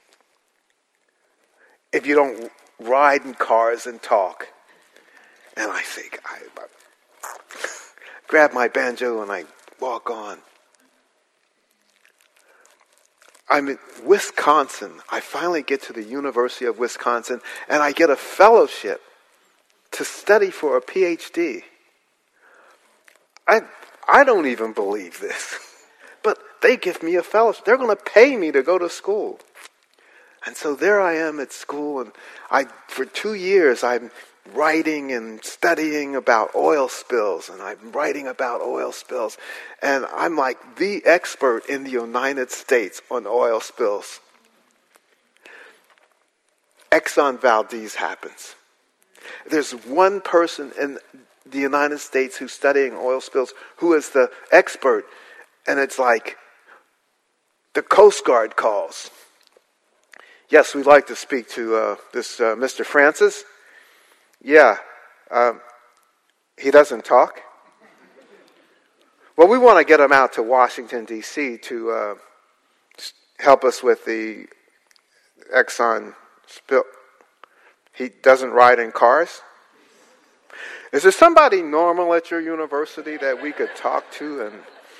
if you don't ride in cars and talk?" And I think, I, I grab my banjo and I walk on. I'm in Wisconsin. I finally get to the University of Wisconsin, and I get a fellowship to study for a P H D. I I don't even believe this, but they give me a fellowship. They're going to pay me to go to school. And so there I am at school, and I, for two years, I'm writing and studying about oil spills, and I'm writing about oil spills, and I'm like the expert in the United States on oil spills. Exxon Valdez happens. There's one person in the United States who's studying oil spills who is the expert, and it's like the Coast Guard calls. Yes, we'd like to speak to uh, this uh, Mister Francis. Yeah, um, he doesn't talk. Well, we want to get him out to Washington, D C to uh, help us with the Exxon spill. He doesn't ride in cars? Is there somebody normal at your university that we could talk to? And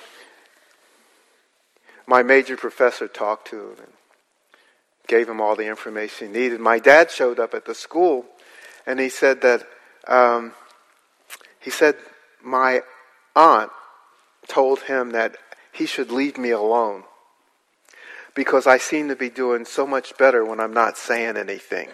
my major professor talked to him and gave him all the information he needed. My dad showed up at the school, and he said that, um, he said my aunt told him that he should leave me alone because I seem to be doing so much better when I'm not saying anything.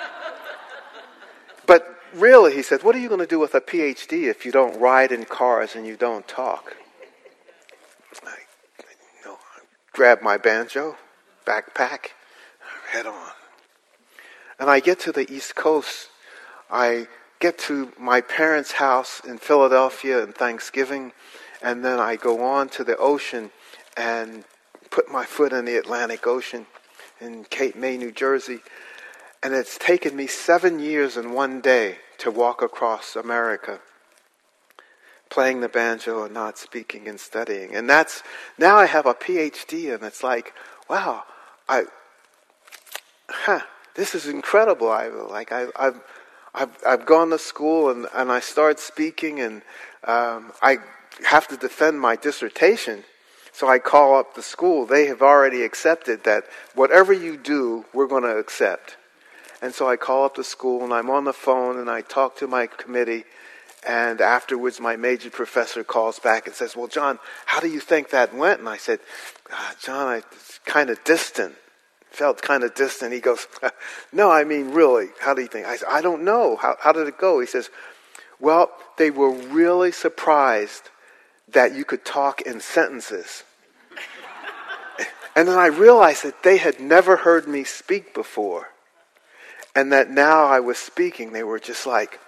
But really, he said, what are you going to do with a P H D if you don't ride in cars and you don't talk? I, you know, I grabbed my banjo, backpack, head on. And I get to the East Coast. I get to my parents' house in Philadelphia on Thanksgiving, and then I go on to the ocean and put my foot in the Atlantic Ocean in Cape May, New Jersey. And it's taken me seven years and one day to walk across America, playing the banjo and not speaking and studying. And that's, now I have a P H D, and it's like, wow, I, huh, this is incredible. I like, I, I've, I've, I've gone to school and, and I start speaking, and um, I have to defend my dissertation. So I call up the school. They have already accepted that whatever you do, we're going to accept. And so I call up the school, and I'm on the phone, and I talk to my committee, and afterwards my major professor calls back and says, well, John, how do you think that went? And I said, ah, John, I, it's kind of distant. Felt kind of distant. He goes, no, I mean, really, how do you think? I said, I don't know. How, how did it go? He says, well, they were really surprised that you could talk in sentences. And then I realized that they had never heard me speak before. And that now I was speaking, they were just like.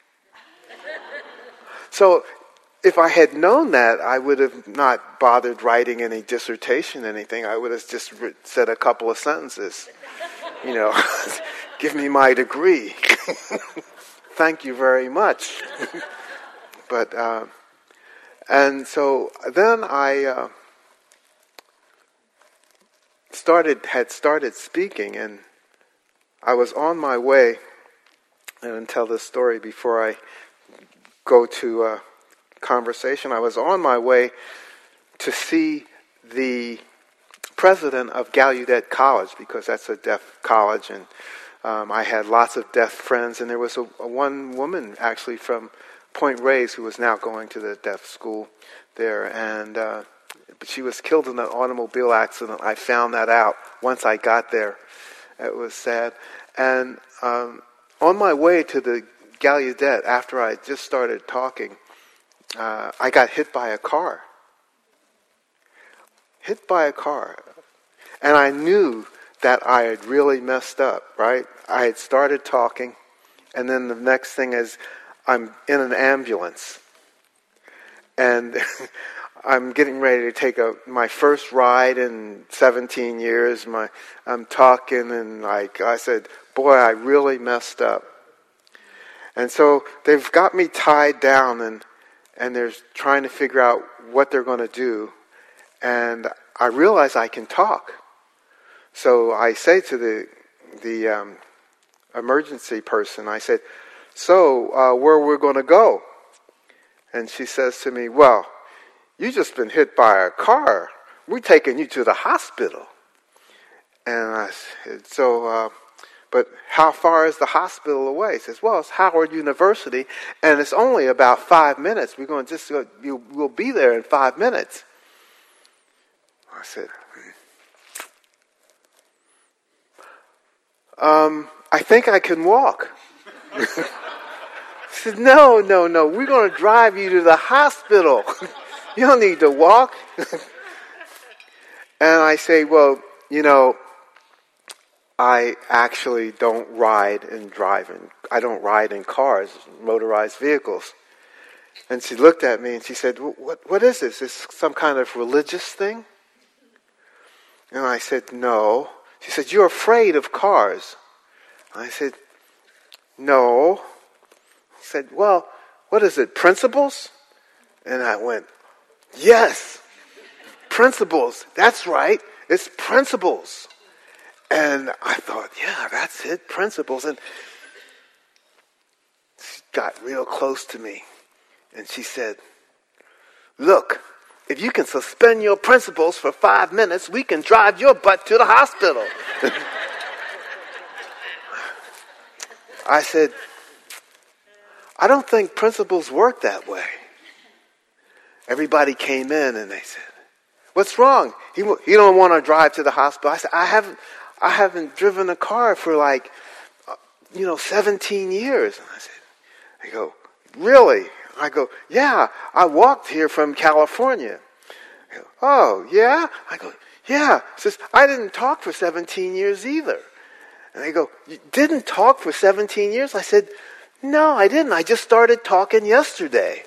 So if I had known that, I would have not bothered writing any dissertation, anything. I would have just said a couple of sentences. You know, give me my degree. Thank you very much. But, uh, and so then I uh, started, had started speaking, and I was on my way, and I'll tell this story before I go to uh, conversation. I was on my way to see the president of Gallaudet College, because that's a deaf college, and um, I had lots of deaf friends, and there was a, a one woman actually from Point Reyes who was now going to the deaf school there, and uh, she was killed in an automobile accident. I found that out once I got there. It was sad. And um, on my way to the Gallaudet, after I just started talking, uh, I got hit by a car. Hit by a car. And I knew that I had really messed up, right? I had started talking, and then the next thing is I'm in an ambulance. And I'm getting ready to take a my first ride in seventeen years. My I'm talking, and like I said, boy, I really messed up. And so they've got me tied down, and and they're trying to figure out what they're going to do. And I realize I can talk. So I say to the the um, emergency person, I said, so uh, where we're going to go? And she says to me, well, you just been hit by a car. We're taking you to the hospital. And I said, so, uh, but how far is the hospital away? He says, well, it's Howard University, and it's only about five minutes. We're going to just, you, we'll be there in five minutes. I said, um, I think I can walk. He said, no, no, no, we're going to drive you to the hospital. You don't need to walk. And I say, well, you know, I actually don't ride and drive in, I don't ride in cars, motorized vehicles. And she looked at me and she said, what, what is this? Is this some kind of religious thing? And I said, no. She said, you're afraid of cars. I said, no. She said, well, what is it, principles? And I went, yes, principles. That's right. It's principles. And I thought, yeah, that's it, principles. And she got real close to me. And she said, look, if you can suspend your principles for five minutes, we can drive your butt to the hospital. I said, I don't think principles work that way. Everybody came in and they said, what's wrong? You, you don't want to drive to the hospital? I said, I haven't, I haven't driven a car for like, uh, you know, seventeen years. And I said, I go, really? I go, yeah, I walked here from California. I go, oh, yeah? I go, yeah. He says, I didn't talk for seventeen years either. And they go, you didn't talk for seventeen years? I said, no, I didn't. I just started talking yesterday.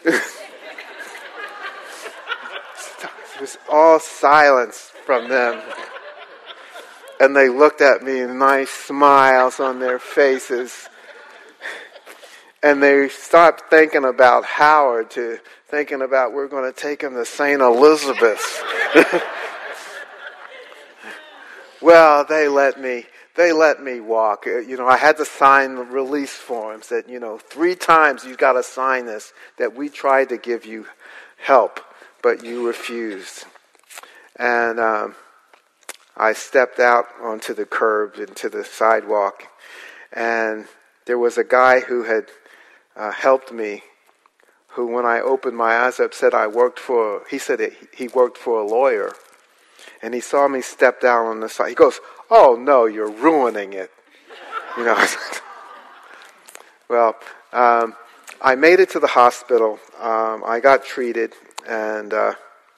It was all silence from them. And they looked at me and nice smiles on their faces. And they stopped thinking about Howard to thinking about we're going to take him to Saint Elizabeth's. Well, they let me, they let me walk. You know, I had to sign the release forms that, you know, three times you've got to sign this, that we tried to give you help, but you refused. And um, I stepped out onto the curb, into the sidewalk, and there was a guy who had uh, helped me, who when I opened my eyes up said I worked for, he said it, he worked for a lawyer. And he saw me step down on the side. He goes, oh no, you're ruining it. You know. Well, um, I made it to the hospital. Um, I got treated, and uh,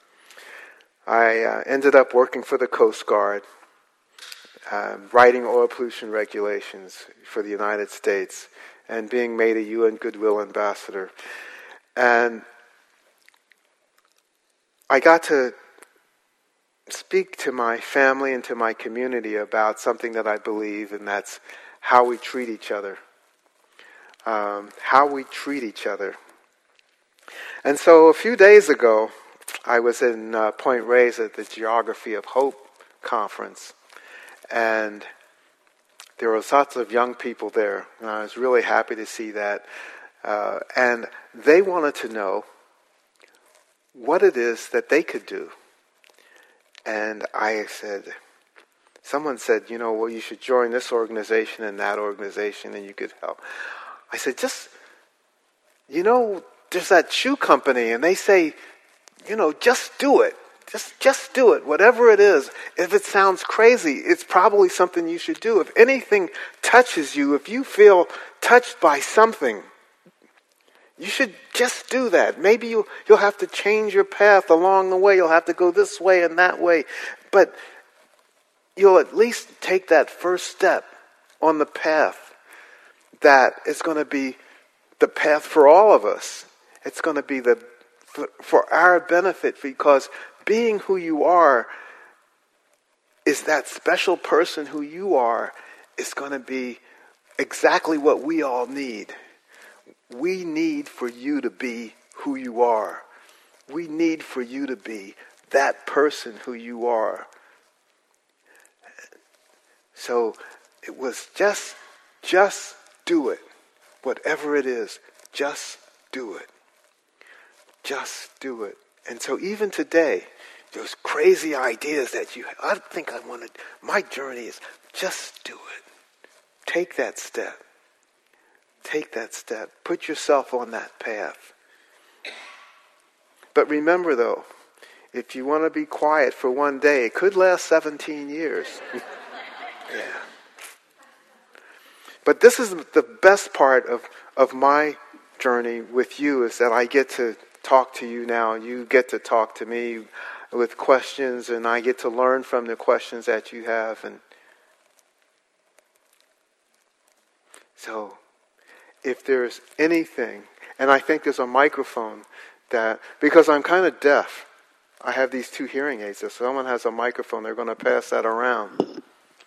I uh, ended up working for the Coast Guard, uh, writing oil pollution regulations for the United States, and being made a U N Goodwill Ambassador. And I got to speak to my family and to my community about something that I believe, and that's how we treat each other. Um, how we treat each other. And so a few days ago, I was in uh, Point Reyes at the Geography of Hope conference, and there were lots of young people there, and I was really happy to see that. Uh, and they wanted to know what it is that they could do. And I said, someone said, you know, well, you should join this organization and that organization and you could help. I said, just, you know, there's that shoe company and they say, you know, just do it. Just just do it, whatever it is. If it sounds crazy, it's probably something you should do. If anything touches you, if you feel touched by something, you should just do that. Maybe you, you'll have to change your path along the way. You'll have to go this way and that way. But you'll at least take that first step on the path that is going to be the path for all of us. It's going to be the for, for our benefit, because being who you are is that special person who you are is going to be exactly what we all need. We need for you to be who you are. We need for you to be that person who you are. So it was just, just do it. Whatever it is, just do it. Just do it. And so even today, those crazy ideas that you, I think I wanted, my journey is just do it. Take that step. Take that step. Put yourself on that path. But remember though, if you want to be quiet for one day, it could last seventeen years. Yeah. But this is the best part of, of my journey with you, is that I get to talk to you now. You get to talk to me with questions, and I get to learn from the questions that you have. And so, if there's anything, and I think there's a microphone that, because I'm kind of deaf, I have these two hearing aids. If someone has a microphone, they're going to pass that around.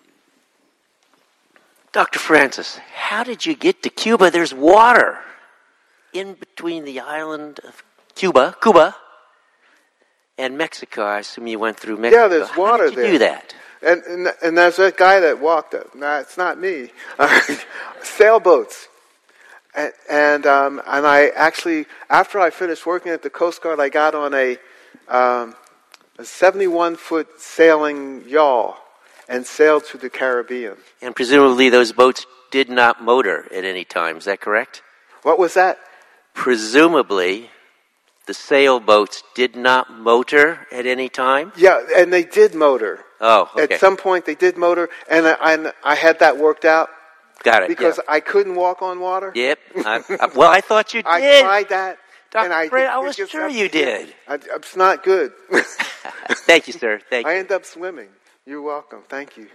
Doctor Francis, how did you get to Cuba? There's water in between the island of Cuba, Cuba, and Mexico. I assume you went through Mexico. Yeah, there's water how did you there. do that? And, and and there's that guy that walked up. No, it's not me. Sailboats. And and, um, and I actually, after I finished working at the Coast Guard, I got on a um, a seventy-one foot sailing yawl and sailed to the Caribbean. And presumably those boats did not motor at any time. Is that correct? What was that? Presumably the sailboats did not motor at any time? Yeah, and they did motor. Oh, okay. At some point they did motor, and I, and I had that worked out. Got it. Because yeah. I couldn't walk on water. Yep. I, I, well, I thought you did. I tried that. Doctor And I, Fred, I it was just- sure you did. I, it's not good. Thank you, sir. Thank I you. end up swimming. You're welcome. Thank you.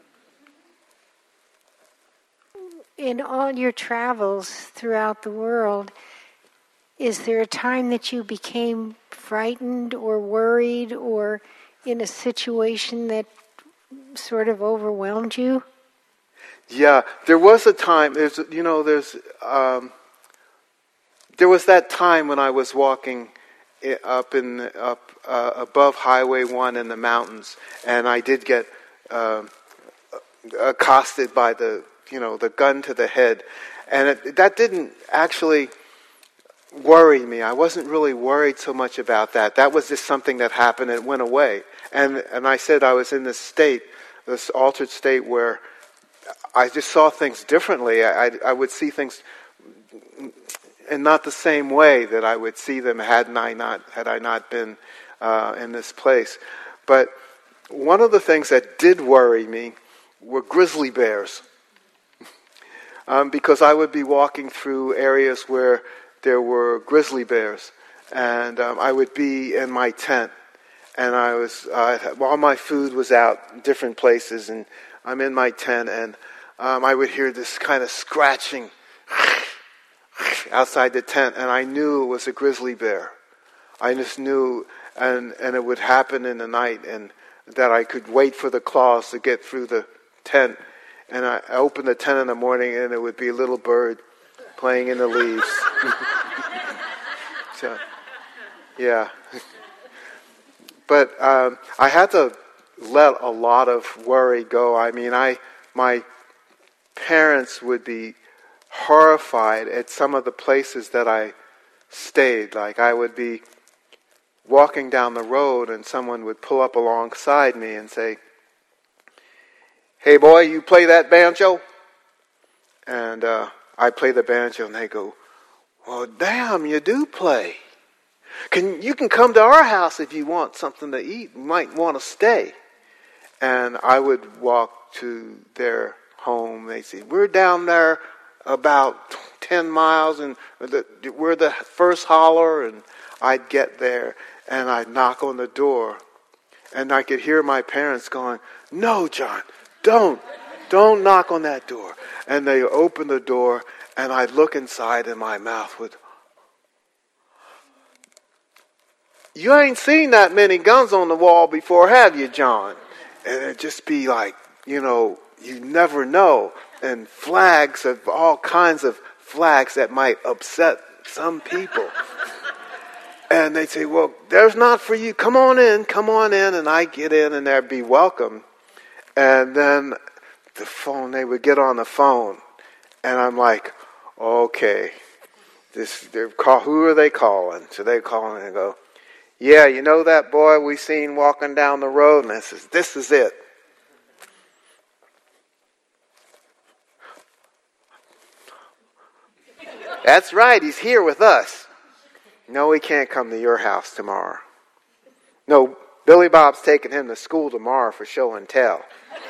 In all your travels throughout the world, is there a time that you became frightened or worried or in a situation that sort of overwhelmed you? Yeah, there was a time. There's, you know, there's, um, there was that time when I was walking i- up in up uh, above Highway One in the mountains, and I did get uh, accosted by the, you know, the gun to the head, and it, that didn't actually worry me. I wasn't really worried so much about that. That was just something that happened and it went away. And and I said I was in this state, this altered state where I just saw things differently. I, I, I would see things in not the same way that I would see them had I not had I not been uh, in this place. But one of the things that did worry me were grizzly bears, um, because I would be walking through areas where there were grizzly bears, and um, I would be in my tent, and I was uh, all my food was out in different places, and I'm in my tent, and um, I would hear this kind of scratching outside the tent, and I knew it was a grizzly bear. I just knew, and and it would happen in the night, and that I could wait for the claws to get through the tent, and I, I opened the tent in the morning, and it would be a little bird playing in the leaves. So, yeah. But um, I had to let a lot of worry go. I mean, I my parents would be horrified at some of the places that I stayed. Like I would be walking down the road and someone would pull up alongside me and say, "Hey boy, you play that banjo?" And uh, I play the banjo, and they go, "Well, damn, you do play. Can you can come to our house if you want something to eat. You might want to stay." And I would walk to their home. They say, "We're down there about ten miles, and the, we're the first holler." And I'd get there, and I'd knock on the door, and I could hear my parents going, "No, John, don't, don't knock on that door." And they open the door, and I'd look inside, and my mouth would, "You ain't seen that many guns on the wall before, have you, John?" And it'd just be like, you know, you never know. And flags of all kinds of flags that might upset some people. And they'd say, "Well, there's not for you. Come on in, come on in." And I get in, and they'd be welcome. And then the phone, they would get on the phone. And I'm like, okay, this, they're call, who are they calling? So they call and they go, "Yeah, you know that boy we seen walking down the road?" And I says, "This is it." "That's right, he's here with us." "No, he can't come to your house tomorrow." No, Billy Bob's taking him to school tomorrow for show and tell.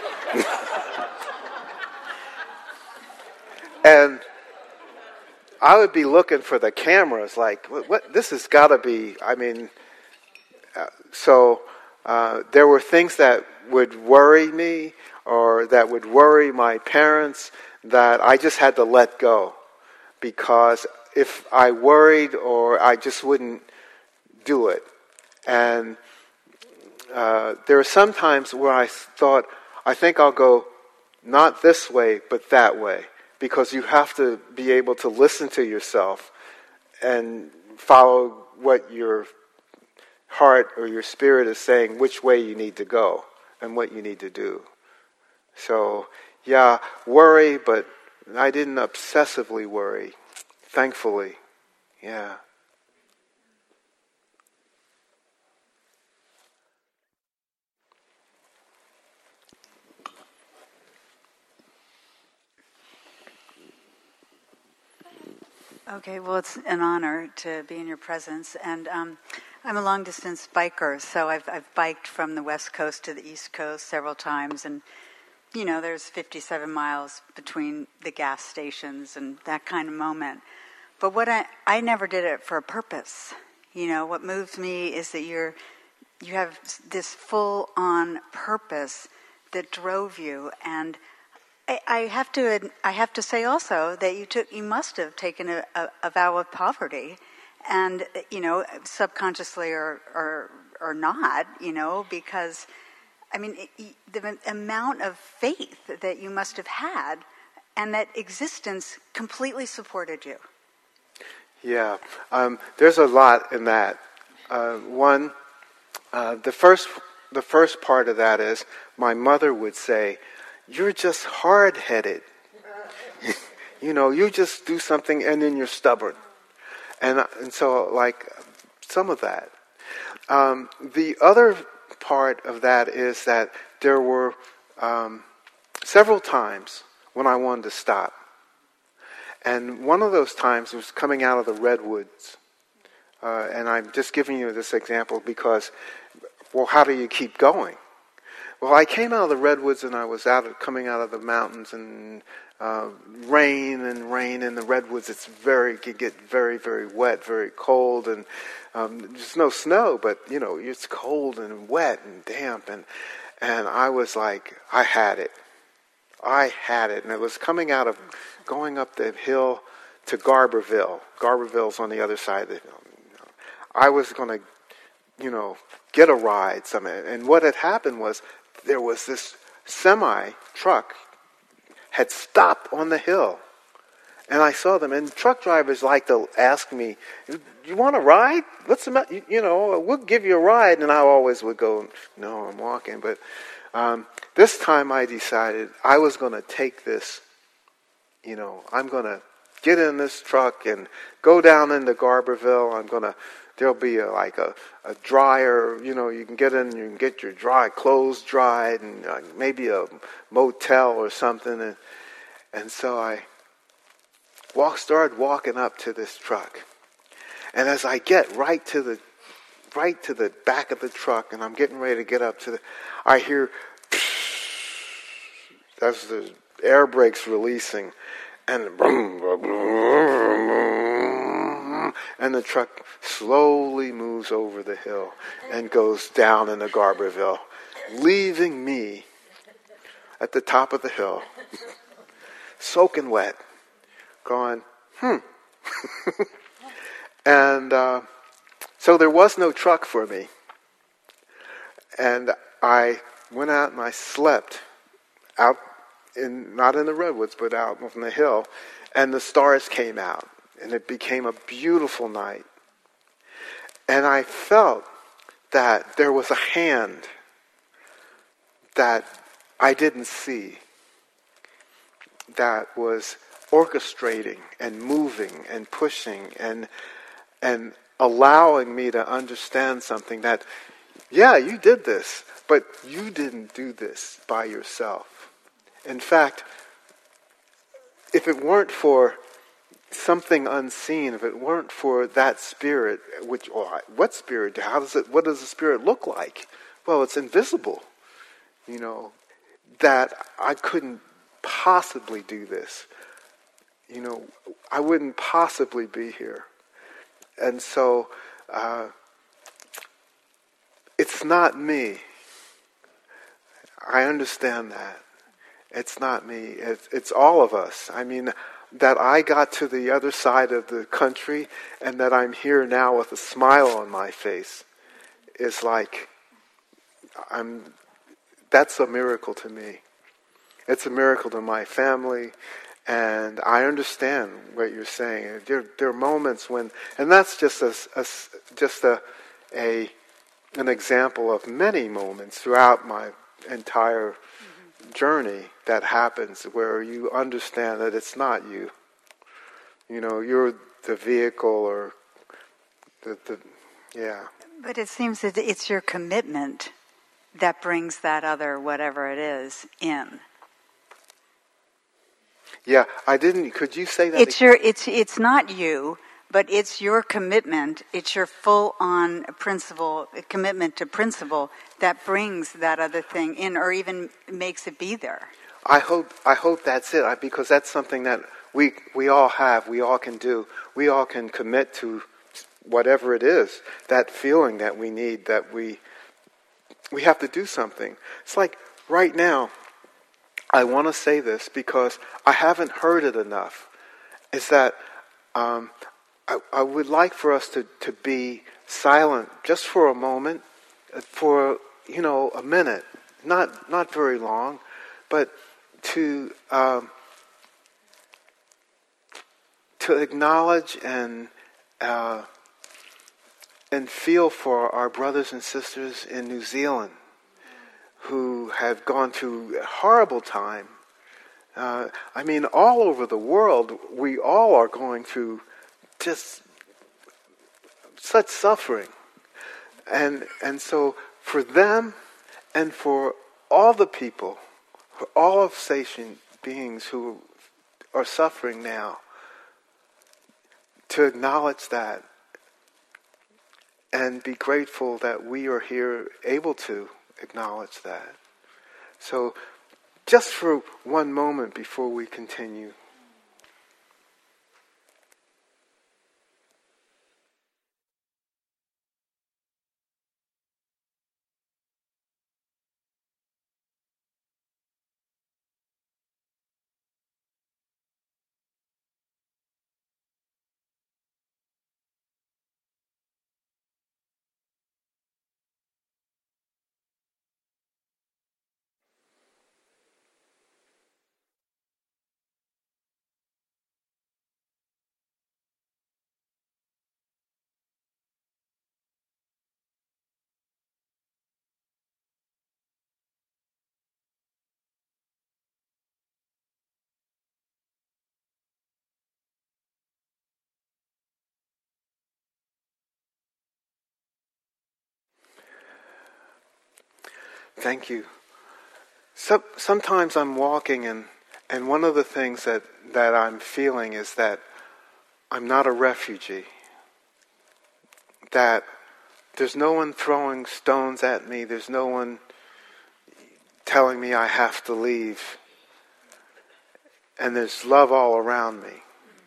And I would be looking for the cameras, like, what, what this has got to be, I mean, uh, so uh, there were things that would worry me or that would worry my parents that I just had to let go. Because if I worried or I just wouldn't do it. And uh, there are some times where I thought, I think I'll go not this way, but that way. Because you have to be able to listen to yourself and follow what your heart or your spirit is saying, which way you need to go and what you need to do. So, yeah, worry, but I didn't obsessively worry, thankfully. Yeah. Okay, well, it's an honor to be in your presence, and um, I'm a long-distance biker, so I've, I've biked from the West Coast to the East Coast several times, and, you know, there's fifty-seven miles between the gas stations and that kind of moment. But what I, I never did it for a purpose. You know, what moves me is that you're, you have this full-on purpose that drove you, and I have to. I have to say also that you took. You must have taken a, a, a vow of poverty, and you know, subconsciously or or or not. You know, because I mean, it, the amount of faith that you must have had, and that existence completely supported you. Yeah, um, there's a lot in that. Uh, one, uh, the first, the first part of that is my mother would say, "You're just hard-headed. You know, you just do something and then you're stubborn." And and so, like, some of that. Um, the other part of that is that there were um, several times when I wanted to stop. And one of those times was coming out of the redwoods. Uh, and I'm just giving you this example because, well, how do you keep going? Well, I came out of the redwoods and I was out of, coming out of the mountains and uh, rain and rain in the redwoods. It's very, it can get very, very wet, very cold, and um, there's no snow, but you know it's cold and wet and damp, and and I was like, I had it, I had it, and it was coming out of going up the hill to Garberville. Garberville's on the other side of the hill. I was going to, you know, get a ride. Some, and what had happened was, there was this semi truck had stopped on the hill, and I saw them. And truck drivers like to ask me, "You want a ride? What's the matter? You, you know, we'll give you a ride." And I always would go, "No, I'm walking." But um, this time I decided I was going to take this. You know, I'm going to get in this truck and go down into Garberville. I'm going to. There'll be a, like a, a dryer, you know, you can get in, you can get your dry clothes dried, and uh, maybe a motel or something. And, and so I walk, started walking up to this truck. And as I get right to the right to the back of the truck, and I'm getting ready to get up to the, I hear, that's the air brakes releasing, and boom, boom, boom, and the truck slowly moves over the hill and goes down into Garberville, leaving me at the top of the hill, soaking wet, going, hmm. and uh, so there was no truck for me. And I went out and I slept out, in not in the redwoods, but out on the hill, and the stars came out. And it became a beautiful night. And I felt that there was a hand that I didn't see that was orchestrating and moving and pushing and and allowing me to understand something that, yeah, you did this, but you didn't do this by yourself. In fact, if it weren't for something unseen, if it weren't for that spirit, which, oh, what spirit? How does it, what does the spirit look like? Well, it's invisible, you know, that I couldn't possibly do this. You know, I wouldn't possibly be here. And so, uh, it's not me. I understand that. It's not me. It's, it's all of us. I mean, that I got to the other side of the country and that I'm here now with a smile on my face is like, I'm, that's a miracle to me. It's a miracle to my family, and I understand what you're saying. There, there are moments when, and that's just a, a just a, a, an example of many moments throughout my entire mm-hmm. journey that happens where you understand that it's not you. You know, you're the vehicle or the, the yeah. But it seems that it's your commitment that brings that other whatever it is in. Yeah, I didn't. Could you say that? It's again? your. It's it's not you, but it's your commitment. It's your full-on principle commitment to principle that brings that other thing in, or even makes it be there. I hope. I hope that's it, because that's something that we we all have. We all can do. We all can commit to whatever it is. That feeling that we need. That we we have to do something. It's like right now. I want to say this because I haven't heard it enough, is that um, I, I would like for us to, to be silent just for a moment, for, you know, a minute, not not very long, but to um, to acknowledge and uh, and feel for our brothers and sisters in New Zealand, who have gone through a horrible time. Uh, I mean, all over the world, we all are going through just such suffering. And and so for them and for all the people, for all of sentient beings who are suffering now, to acknowledge that and be grateful that we are here able to acknowledge that. So, just for one moment before we continue. Thank you. So, sometimes I'm walking and, and one of the things that, that I'm feeling is that I'm not a refugee. That there's no one throwing stones at me. There's no one telling me I have to leave. And there's love all around me.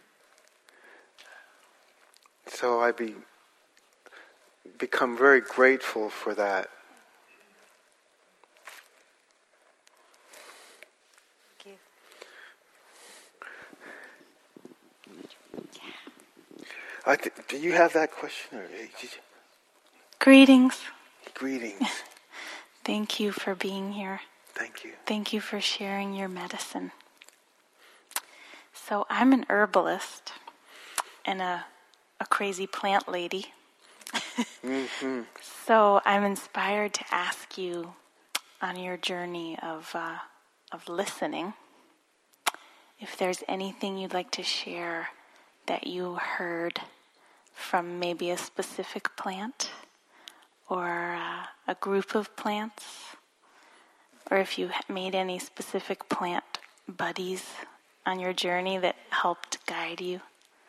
So I be, become very grateful for that. I th- do you have that question? Or did you? Greetings. Greetings. Thank you for being here. Thank you. Thank you for sharing your medicine. So I'm an herbalist and a, a crazy plant lady. mm-hmm. So I'm inspired to ask you on your journey of uh, of listening, if there's anything you'd like to share that you heard from maybe a specific plant or uh, a group of plants, or if you made any specific plant buddies on your journey that helped guide you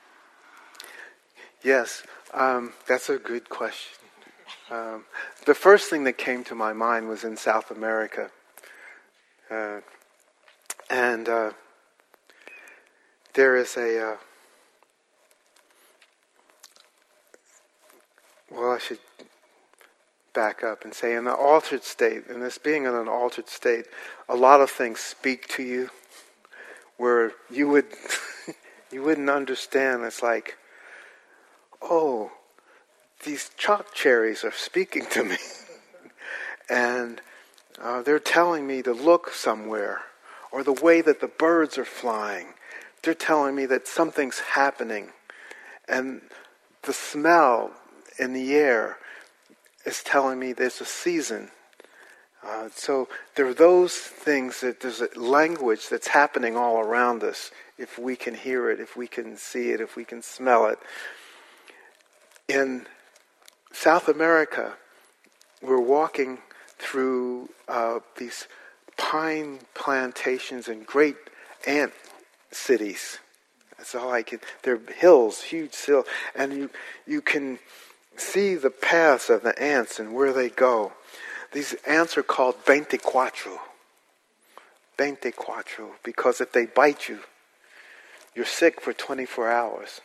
Yes, um, that's a good question. Um, the first thing that came to my mind was in South America. Uh, and uh, there is a... Uh, well, I should back up and say in an altered state, and this being in an altered state, a lot of things speak to you where you would you wouldn't understand. It's like, oh, these chalk cherries are speaking to me. And uh, they're telling me to look somewhere. Or the way that the birds are flying. They're telling me that something's happening. And the smell in the air is telling me there's a season. Uh, so there are those things that there's a language that's happening all around us. If we can hear it, if we can see it, if we can smell it. In South America, we're walking through uh, these pine plantations and great ant cities. That's all I can. They're hills, huge hills, and you you can see the paths of the ants and where they go. These ants are called veinticuatro. Veinticuatro, because if they bite you, you're sick for twenty-four hours.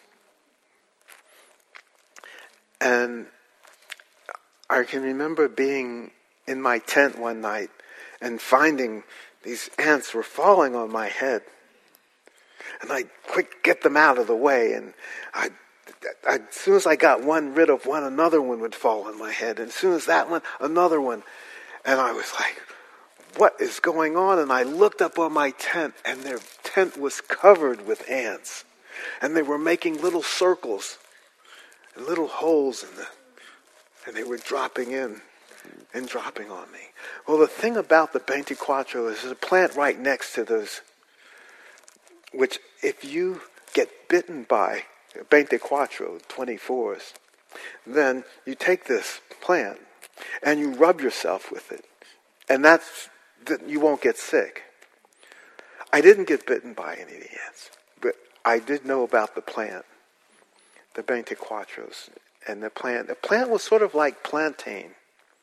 And I can remember being in my tent one night and finding these ants were falling on my head. And I'd quick get them out of the way. And I, I, as soon as I got one rid of one, another one would fall on my head. And as soon as that one, another one. And I was like, what is going on? And I looked up on my tent, and their tent was covered with ants. And they were making little circles and little holes in the, and they were dropping in and dropping on me. Well, the thing about the veinticuatro is there's a plant right next to those, which if you get bitten by veinticuatro, twenty-fours, then you take this plant and you rub yourself with it. And that's, that you won't get sick. I didn't get bitten by any of the ants, but I did know about the plant, the veinticuatros, and the plant. The plant was sort of like plantain.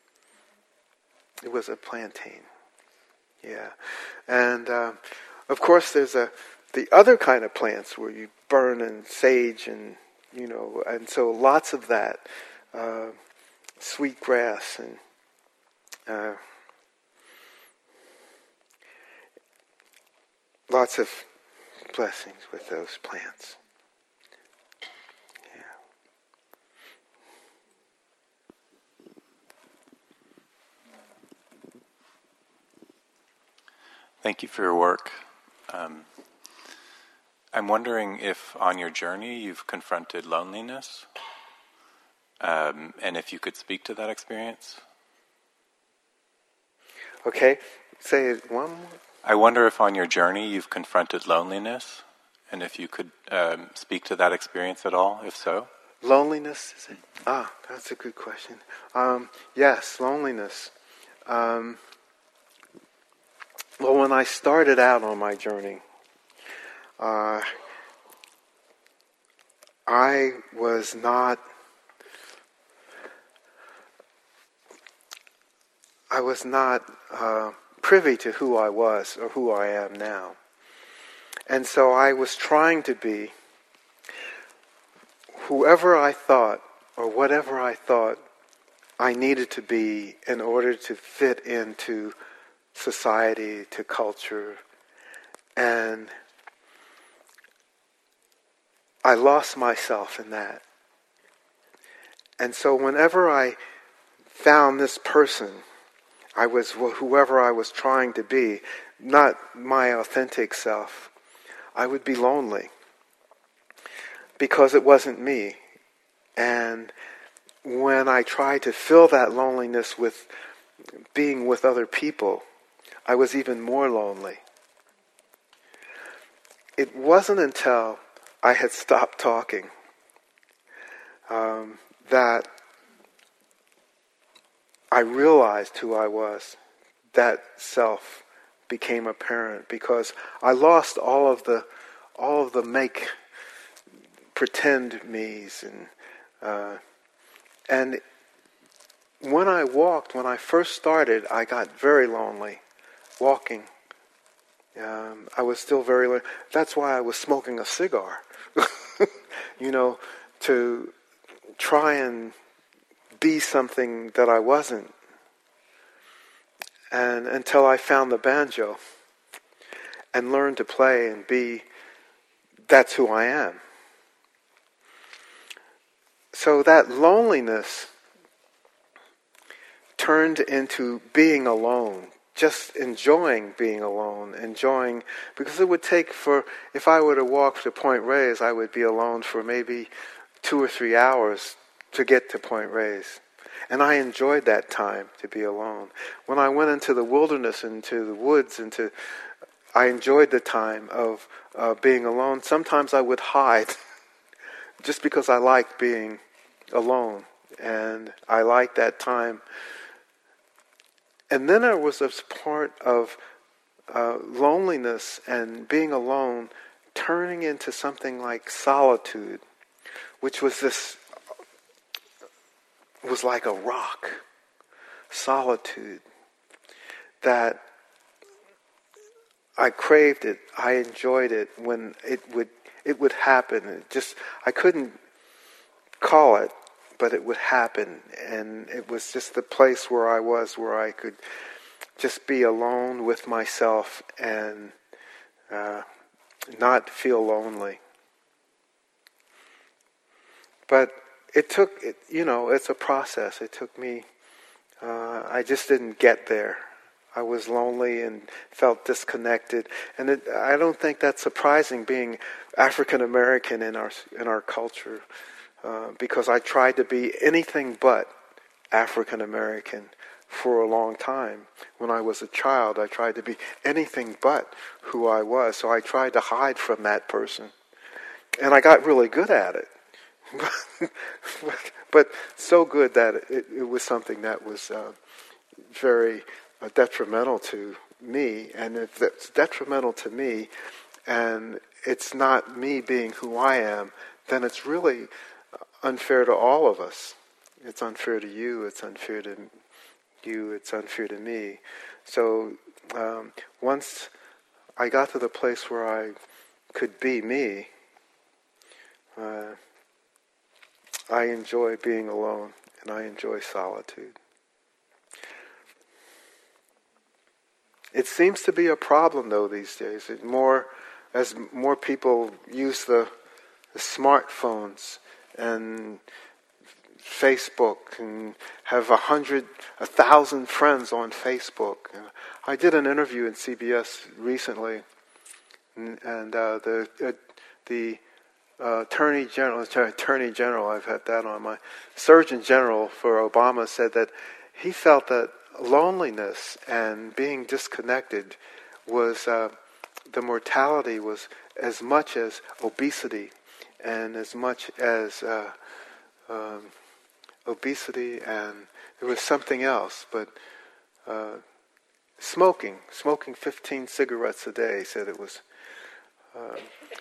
It was a plantain, yeah. And uh, of course, there's a the other kind of plants where you burn and sage and you know, and so lots of that, uh, sweet grass and uh, lots of blessings with those plants. Yeah. Thank you for your work. Um, I'm wondering if on your journey you've confronted loneliness, um, and if you could speak to that experience. Okay, say it one more. I wonder if on your journey you've confronted loneliness, and if you could um, speak to that experience at all, if so. Loneliness, is it? Ah, that's a good question. Um, yes, loneliness. Um, well, when I started out on my journey, uh, I was not, I was not uh, privy to who I was or who I am now. And so I was trying to be whoever I thought or whatever I thought I needed to be in order to fit into society, to culture. And I lost myself in that. And so whenever I found this person, I was whoever I was trying to be, not my authentic self, I would be lonely because it wasn't me. And when I tried to fill that loneliness with being with other people, I was even more lonely. It wasn't until I had stopped talking um, that I realized who I was. That self became apparent because I lost all of the all of the make pretend me's, and uh, and when I walked, when I first started, I got very lonely walking. Um, I was still very lonely. That's why I was smoking a cigar, you know, to try and be something that I wasn't. And until I found the banjo and learned to play and be, that's who I am. So that loneliness turned into being alone, just enjoying being alone, enjoying, because it would take for, if I were to walk to Point Reyes, I would be alone for maybe two or three hours to get to Point Reyes. And I enjoyed that time to be alone. When I went into the wilderness, into the woods, into, I enjoyed the time of uh, being alone. Sometimes I would hide just because I liked being alone. And I liked that time. And then there was this part of uh, loneliness and being alone turning into something like solitude, which was this, was like a rock, solitude, that I craved it, I enjoyed it when it would it would happen. It just, I couldn't call it, but it would happen, and it was just the place where I was, where I could just be alone with myself and uh, not feel lonely. But it took, it, you know, it's a process. It took me, uh, I just didn't get there. I was lonely and felt disconnected, and it, I don't think that's surprising, being African American in our in our culture. Uh, because I tried to be anything but African American for a long time. When I was a child, I tried to be anything but who I was. So I tried to hide from that person. And I got really good at it. But so good that it, it was something that was uh, very uh, detrimental to me. And if it's detrimental to me, and it's not me being who I am, then it's really unfair to all of us. It's unfair to you, it's unfair to you, it's unfair to me. So um, once I got to the place where I could be me, uh, I enjoy being alone, and I enjoy solitude. It seems to be a problem, though, these days. It more, as more people use the, the smartphones and Facebook and have a hundred, a thousand friends on Facebook. I did an interview in C B S recently, and, and uh, the uh, the uh, Attorney General, Attorney General, I've had that on my Surgeon General for Obama, said that he felt that loneliness and being disconnected was uh, the mortality was as much as obesity. And as much as uh, um, obesity, and there was something else, but uh, smoking, smoking fifteen cigarettes a day, he said it was. Uh,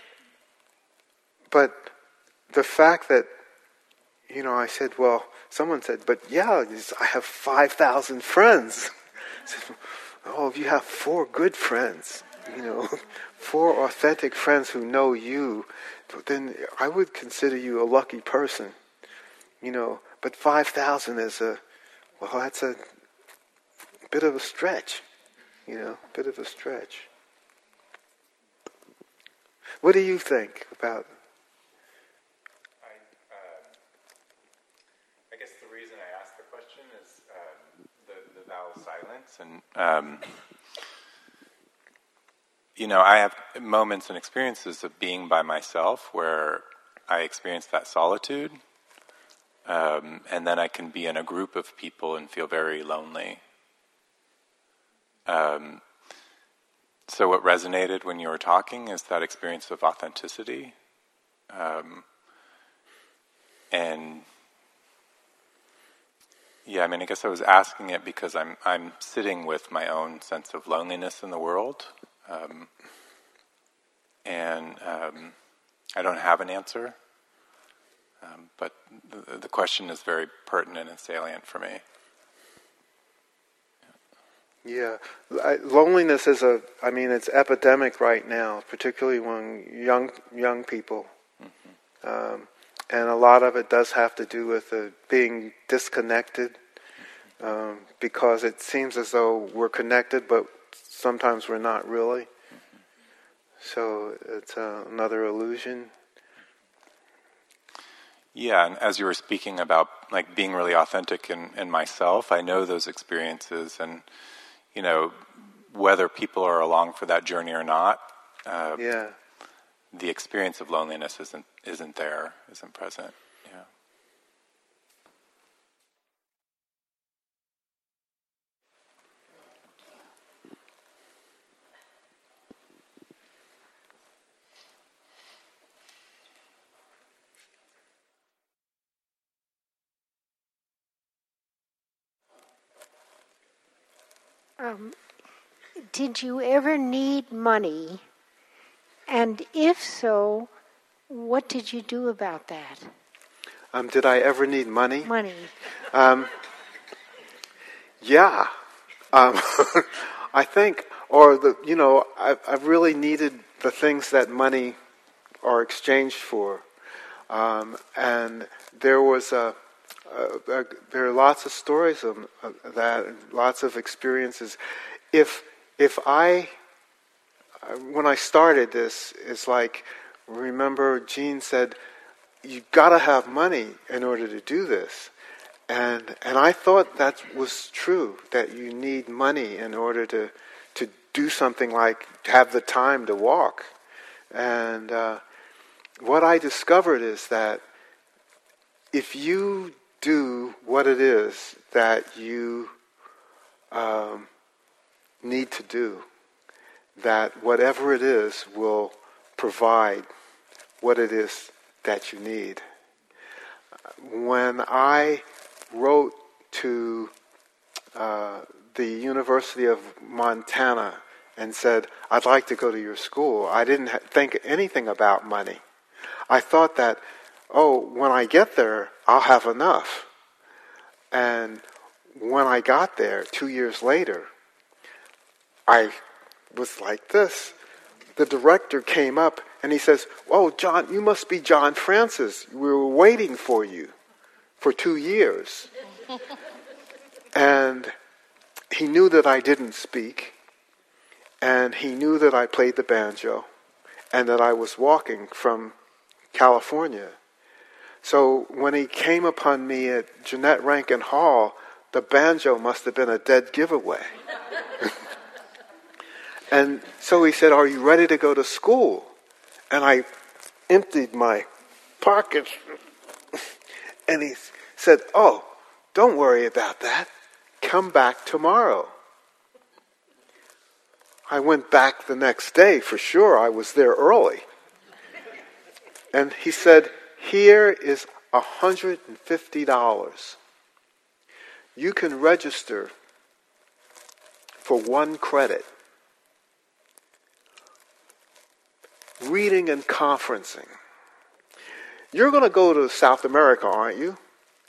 but the fact that, you know, I said, well, someone said, but yeah, I have five thousand friends. I said, oh, you have four good friends, you know, four authentic friends who know you, then I would consider you a lucky person, you know. But five thousand is a, well, that's a bit of a stretch, you know, bit of a stretch. What do you think about? I, uh, I guess the reason I asked the question is um, the, the vow of silence, and um, you know, I have moments and experiences of being by myself where I experience that solitude, um, and then I can be in a group of people and feel very lonely. Um, so what resonated when you were talking is that experience of authenticity, um, and yeah, I mean, I guess I was asking it because I'm I'm sitting with my own sense of loneliness in the world. Um, and um, I don't have an answer. but the, the question is very pertinent and salient for me. Yeah, I, loneliness is a, I mean, it's epidemic right now, particularly among young young people. Mm-hmm. Um, and a lot of it does have to do with uh, being disconnected, um, because it seems as though we're connected, but sometimes we're not really. Mm-hmm. So it's uh, another illusion. Yeah, and as you were speaking about like being really authentic in, in myself, I know those experiences, and you know, whether people are along for that journey or not, uh, yeah, the experience of loneliness isn't isn't there, isn't present. Yeah. Um, did you ever need money? And if so, what did you do about that? Um, did I ever need money? Money. Um, yeah. Um, I think, or the, you know, I've, I've really needed the things that money are exchanged for. Um, and there was a, a, a, there are lots of stories of, of that, and lots of experiences. If, if I, when I started this, it's like, remember Gene said, you've got to have money in order to do this. And and I thought that was true, that you need money in order to to do something like have the time to walk. And uh, what I discovered is that if you do what it is that you um, need to do, that whatever it is will provide what it is that you need. When I wrote to uh, the University of Montana and said, I'd like to go to your school, I didn't ha- think anything about money. I thought that, oh, when I get there, I'll have enough. And when I got there, two years later, I was like this. The director came up and he says, oh, John, you must be John Francis. We were waiting for you for two years. And he knew that I didn't speak, and he knew that I played the banjo, and that I was walking from California. So when he came upon me at Jeanette Rankin Hall, the banjo must have been a dead giveaway. And so he said, are you ready to go to school? And I emptied my pockets. And he said, oh, don't worry about that. Come back tomorrow. I went back the next day for sure. I was there early. And he said, here is one hundred fifty dollars. You can register for one credit. Reading and conferencing. You're going to go to South America, aren't you?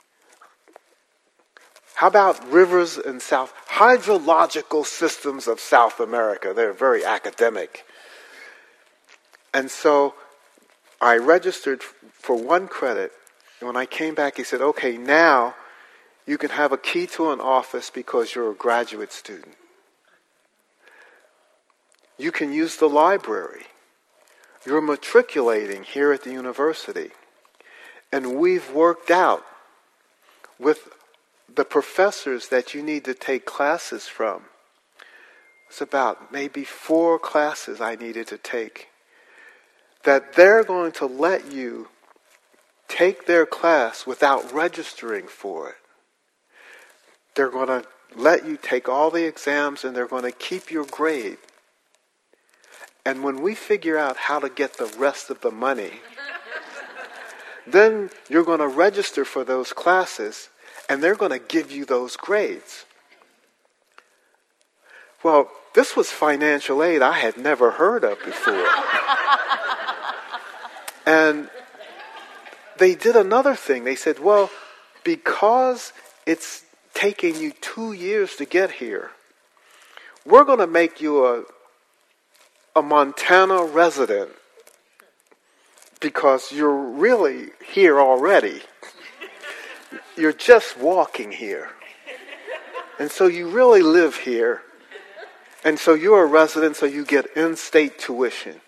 How about rivers in South, hydrological systems of South America? They're very academic. And so I registered for one credit. And when I came back, he said, okay, now you can have a key to an office because you're a graduate student. You can use the library. You're matriculating here at the university. And we've worked out with the professors that you need to take classes from. It's about maybe four classes I needed to take. That they're going to let you take their class without registering for it. They're going to let you take all the exams and they're going to keep your grade. And when we figure out how to get the rest of the money, then you're going to register for those classes and they're going to give you those grades. Well, this was financial aid I had never heard of before. And they did another thing. They said, well, because it's taking you two years to get here, we're going to make you a, a Montana resident because you're really here already. You're just walking here. And so you really live here. And so you're a resident, so you get in-state tuition.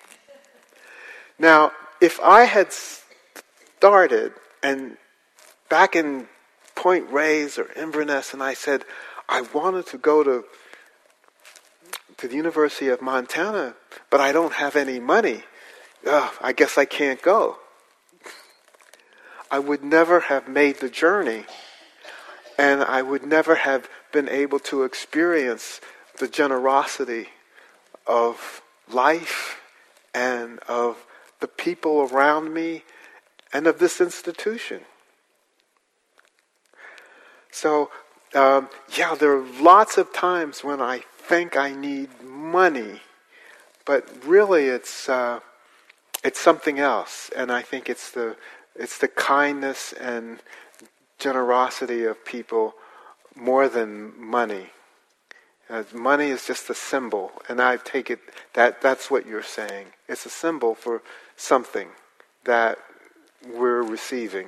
Now, if I had started and back in Point Reyes or Inverness, and I said, I wanted to go to, to the University of Montana, but I don't have any money, Ugh, I guess I can't go. I would never have made the journey, and I would never have been able to experience the generosity of life and of the people around me and of this institution. So, um, yeah, there are lots of times when I think I need money, but really it's uh, it's something else, and I think it's the it's the kindness and generosity of people more than money. Uh, money is just a symbol, and I take it that that's what you're saying. It's a symbol for something that we're receiving.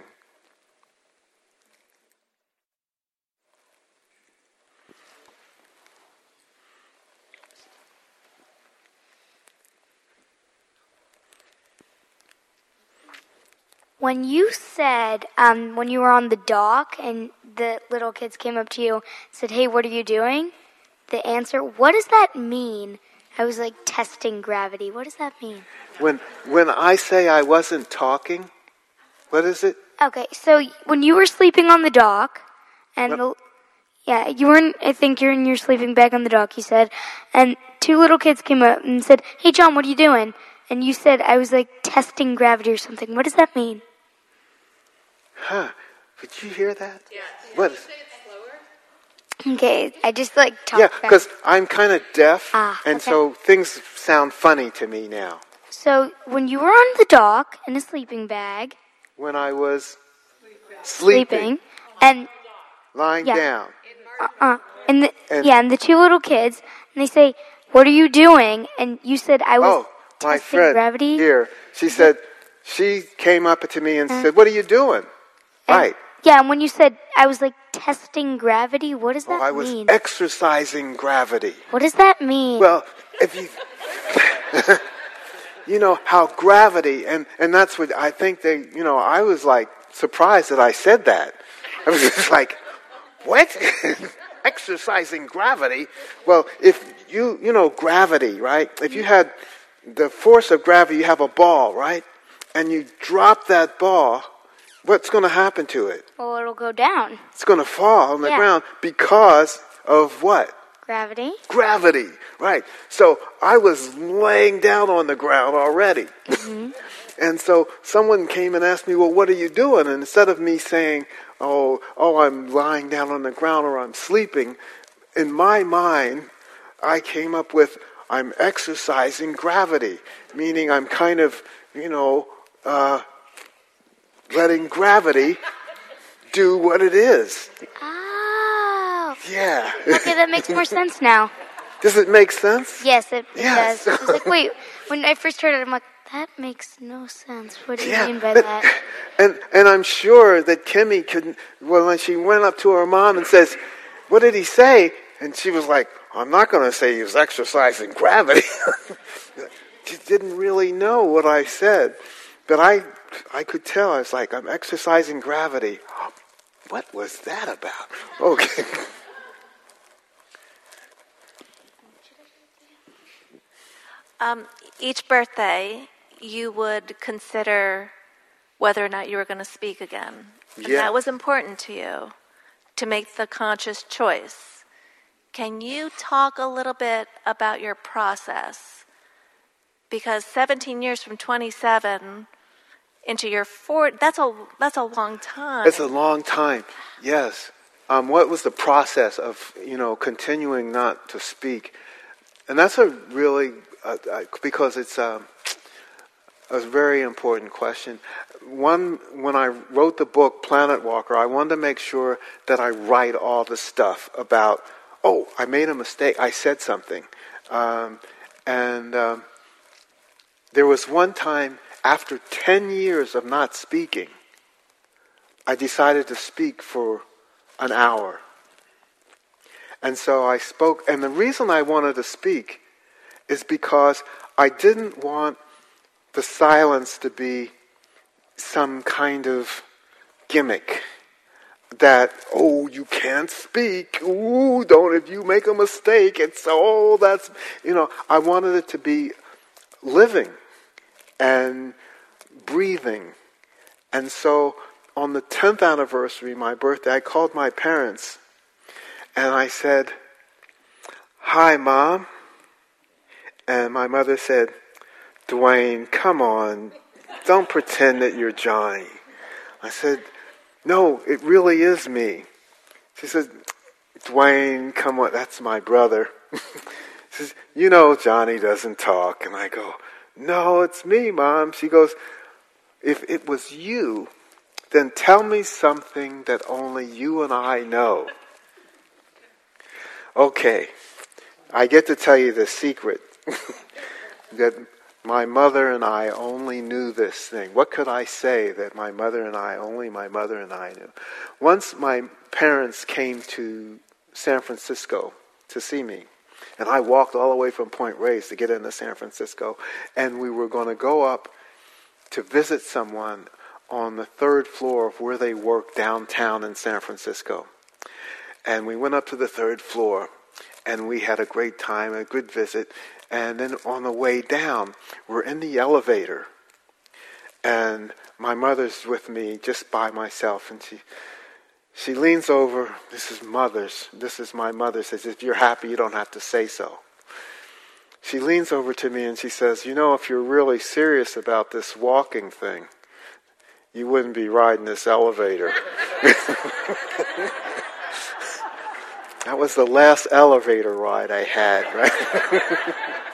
When you said, um, when you were on the dock and the little kids came up to you and said, hey, what are you doing? The answer, what does that mean? I was like, testing gravity. What does that mean? When when I say I wasn't talking, what is it? Okay, so when you were sleeping on the dock, and the, yeah, you were, in, I think you're in your sleeping bag on the dock, you said, and two little kids came up and said, hey, John, what are you doing? And you said, I was like testing gravity or something. What does that mean? Huh. Did you hear that? Yeah. What is it? Okay, I just like talk Yeah, fast. because I'm kind of deaf, Ah, and okay. so things sound funny to me now. So when you were on the dock in a sleeping bag, When I was sleeping, sleeping, and lying yeah. down, uh, and the, And- yeah, and the two little kids, and they say, "What are you doing?" And you said, "I was oh, my testing friend gravity." here, she said, she came up to me and said, what are you doing? And- Right. Yeah, and when you said, "I was like testing gravity," what does that Oh, I was mean? exercising gravity. What does that mean? Well, if you, you know, how gravity, and, and that's what I think they, you know, I was like surprised that I said that. I was just like, what? Exercising gravity? Well, if you, you know, gravity, right? If you had the force of gravity, you have a ball, right? And you drop that ball, what's going to happen to it? Well, it'll go down. It's going to fall on the Yeah. ground because of what? Gravity. Gravity, right. So I was laying down on the ground already. Mm-hmm. And so someone came and asked me, well, what are you doing? And instead of me saying, oh, oh, I'm lying down on the ground or I'm sleeping, in my mind, I came up with, I'm exercising gravity, meaning I'm kind of, you know, uh, letting gravity do what it is. Oh. Yeah. Okay, that makes more sense now. Does it make sense? Yes, it, it Yes. does. I was like, wait, when I first heard it, I'm like, that makes no sense. What do you Yeah, mean by but- that? And and I'm sure that Kimmy could, well, when she went up to her mom and says, what did he say? And she was like, I'm not going to say he was exercising gravity. She didn't really know what I said. But I I could tell. I was like, I'm exercising gravity. What was that about? Okay. Um, each birthday, you would consider whether or not you were going to speak again. And Yeah. that was important to you, to make the conscious choice. Can you talk a little bit about your process? Because seventeen years from twenty-seven into your forties, that's a, that's a long time. It's a long time, yes. Um, what was the process of, you know, continuing not to speak? And that's a really, uh, uh, because it's, um, a very important question. One, when I wrote the book Planet Walker, I wanted to make sure that I write all the stuff about, oh, I made a mistake, I said something. Um, and um, there was one time, after ten years of not speaking, I decided to speak for an hour. And so I spoke, and the reason I wanted to speak is because I didn't want the silence to be some kind of gimmick that, oh, you can't speak, ooh, don't, if you make a mistake, it's, oh, that's, you know, I wanted it to be living and breathing. And so on the tenth anniversary, my birthday, I called my parents and I said, "Hi, Mom." And my mother said, "Dwayne, come on, don't pretend that you're Johnny." I said, "No, it really is me." She said, "Dwayne, come on, that's my brother." She says, "You know Johnny doesn't talk." And I go, "No, it's me, Mom." She goes, "If it was you, then tell me something that only you and I know." Okay, I get to tell you the secret. That my mother and I only knew this thing. What could I say that my mother and I, only my mother and I knew? Once my parents came to San Francisco to see me, and I walked all the way from Point Reyes to get into San Francisco, and we were going to go up to visit someone on the third floor of where they work downtown in San Francisco. And we went up to the third floor, and we had a great time, a good visit. And then on the way down, we're in the elevator, and my mother's with me just by myself, and she she leans over. This is mother's. This is my mother. Says, "If you're happy, you don't have to say so." She leans over to me and she says, "You know, if you're really serious about this walking thing, you wouldn't be riding this elevator." That was the last elevator ride I had, right?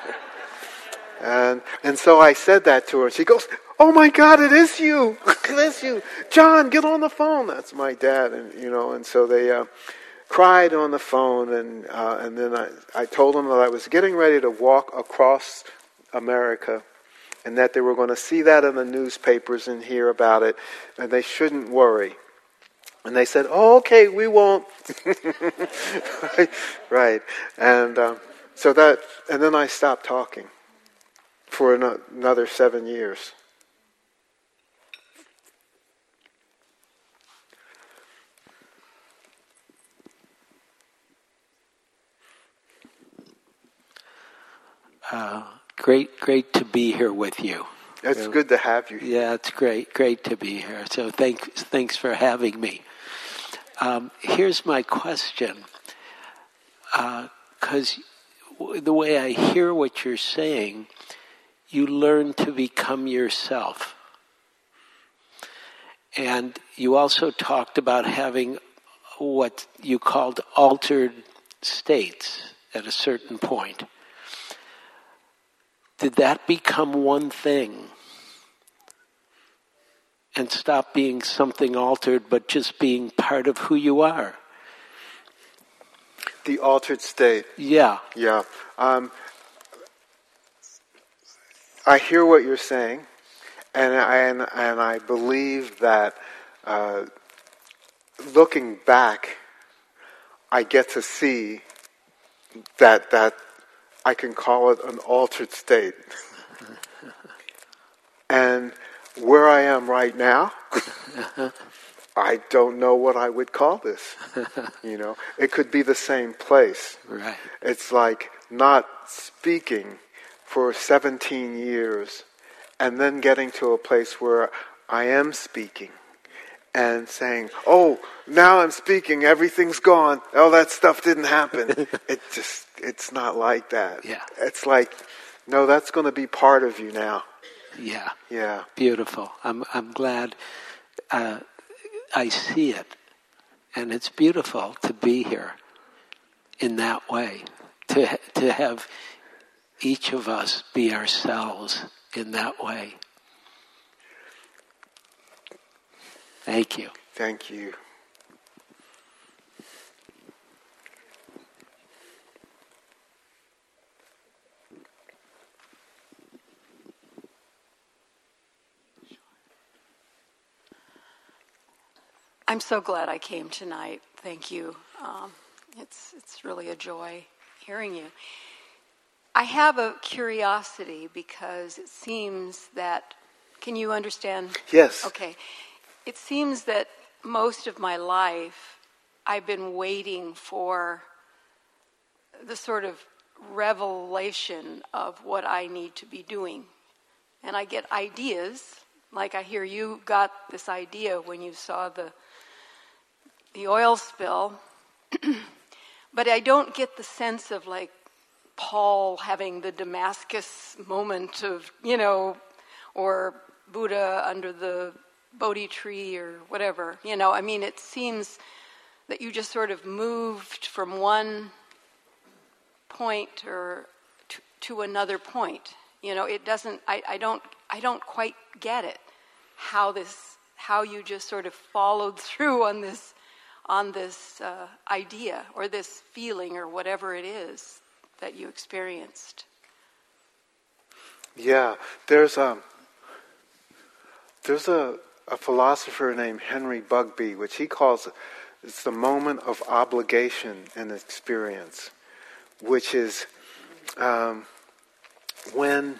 and and so I said that to her. She goes, "Oh my God, it is you! It is you, John! Get on the phone." That's my dad, and you know. And so they uh, cried on the phone, and uh, and then I, I told them that I was getting ready to walk across America, and that they were going to see that in the newspapers and hear about it, and they shouldn't worry. And they said, "Oh, okay, we won't." right, right. And um, so that, and then I stopped talking for an- another seven years. Uh, great, great to be here with you. It's uh, good to have you here. Yeah, it's great, great to be here. So thanks, thanks for having me. Um, here's my question, because uh, the way I hear what you're saying, you learn to become yourself. And you also talked about having what you called altered states at a certain point. Did that become one thing and stop being something altered, but just being part of who you are? The altered state. Yeah. Yeah. Um, I hear what you're saying, and I, and, and I believe that uh, looking back, I get to see that that I can call it an altered state. And where I am right now, I don't know what I would call this. You know, it could be the same place. Right. It's like not speaking for seventeen years and then getting to a place where I am speaking and saying, "Oh, now I'm speaking, everything's gone. Oh, that stuff didn't happen." It just, it's not like that. Yeah. It's like, no, that's going to be part of you now. Yeah. Yeah. Beautiful. I'm I'm glad uh, I see it. And it's beautiful to be here in that way. To to have each of us be ourselves in that way. Thank you. Thank you. I'm so glad I came tonight. Thank you. Um, it's it's really a joy hearing you. I have a curiosity because it seems that, can you understand? Yes. Okay. It seems that most of my life I've been waiting for the sort of revelation of what I need to be doing. And I get ideas, like I hear you got this idea when you saw the the oil spill, but I don't get the sense of like Paul having the Damascus moment of, you know, or Buddha under the Bodhi tree or whatever. You know, I mean, it seems that you just sort of moved from one point or to, to another point. You know, it doesn't, I, I don't, I don't quite get it, how this, how you just sort of followed through on this on this uh, idea or this feeling or whatever it is that you experienced. Yeah, there's a there's a, a philosopher named Henry Bugbee, which he calls it's the moment of obligation and experience, which is um, when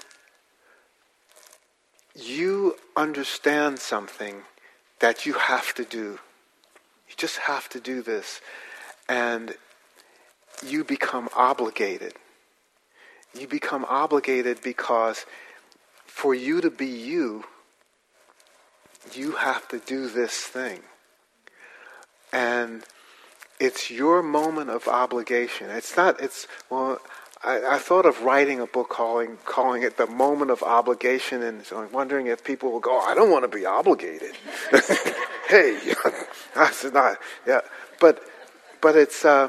you understand something that you have to do. You just have to do this. And you become obligated. You become obligated because for you to be you, you have to do this thing. And it's your moment of obligation. It's not, it's, well, I, I thought of writing a book calling calling it The Moment of Obligation, and so I'm wondering if people will go, oh, I don't want to be obligated. Hey, that's not, yeah. But, but it's, uh,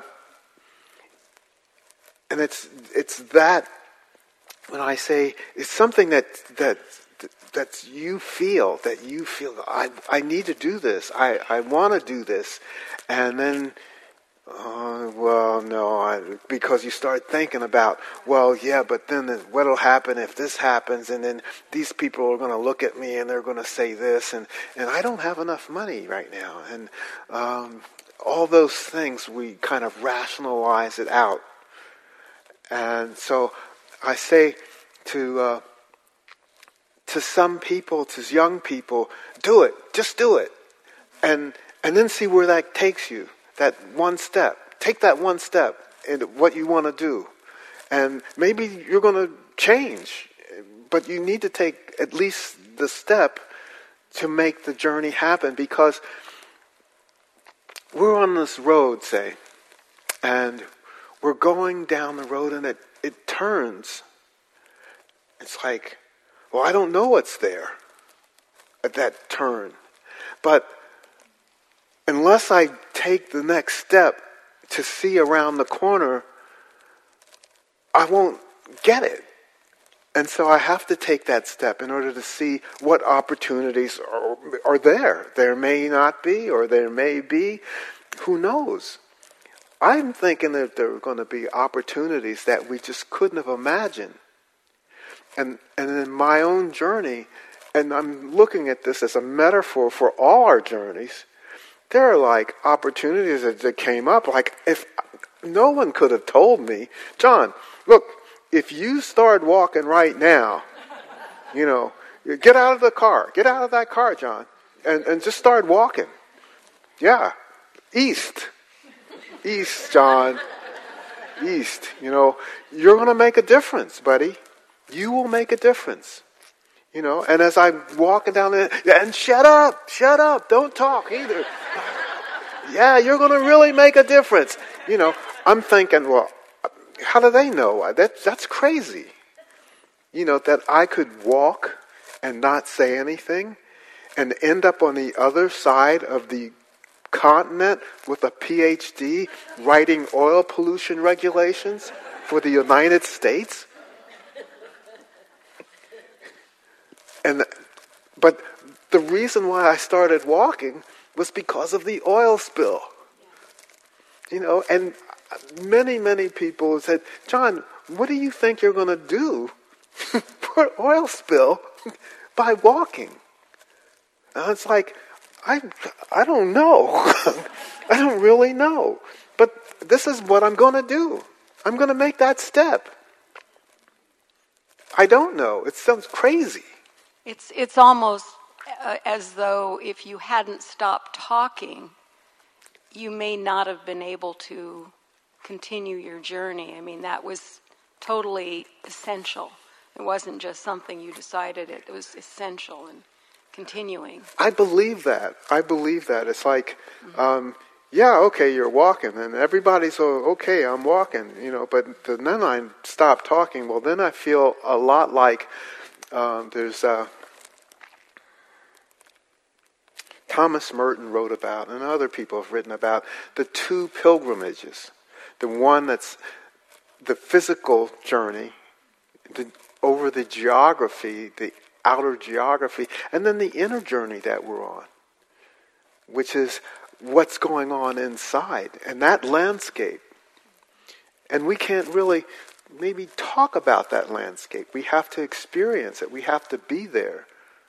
and it's, it's that, when I say, it's something that, that, that you feel, that you feel, I, I need to do this. I, I want to do this. And then, Uh, well, no, I, because you start thinking about, well, yeah, but then what'll happen if this happens, and then these people are going to look at me and they're going to say this, and, and I don't have enough money right now, and um, all those things, we kind of rationalize it out. And so I say to uh, to some people, to young people, do it, just do it, and and then see where that takes you. That one step. Take that one step into what you want to do. And maybe you're going to change, but you need to take at least the step to make the journey happen, because we're on this road, say, and we're going down the road and it, it turns. It's like, well, I don't know what's there at that turn. But unless I take the next step to see around the corner, I won't get it. And so I have to take that step in order to see what opportunities are, are there. There may not be, or there may be. Who knows? I'm thinking that there are going to be opportunities that we just couldn't have imagined. And, and in my own journey, and I'm looking at this as a metaphor for all our journeys, there are like opportunities that, that came up. Like if no one could have told me, John, look, if you start walking right now, you know, get out of the car, get out of that car, John, and, and just start walking. Yeah, east, east, John, east. You know, you're going to make a difference, buddy. You will make a difference. You know, and as I'm walking down there, and shut up, shut up, don't talk either. Yeah, you're going to really make a difference. You know, I'm thinking, well, how do they know? That, that's crazy. You know, that I could walk and not say anything and end up on the other side of the continent with a P H D writing oil pollution regulations for the United States. And, but the reason why I started walking was because of the oil spill. You know, and many, many people said, John, what do you think you're going to do for oil spill by walking? And it's like, I, I don't know. I don't really know. But this is what I'm going to do. I'm going to make that step. I don't know. It sounds crazy. It's it's almost uh, as though if you hadn't stopped talking, you may not have been able to continue your journey. I mean, that was totally essential. It wasn't just something you decided. It, it was essential in continuing. I believe that. I believe that. It's like, mm-hmm. um, yeah, okay, you're walking, and everybody's, oh, okay, I'm walking, you know, but then I stop talking. Well, then I feel a lot like um, there's... Uh, Thomas Merton wrote about, and other people have written about, the two pilgrimages. The one that's the physical journey the, over the geography, the outer geography, and then the inner journey that we're on, which is what's going on inside, and that landscape. And we can't really maybe talk about that landscape. We have to experience it. We have to be there.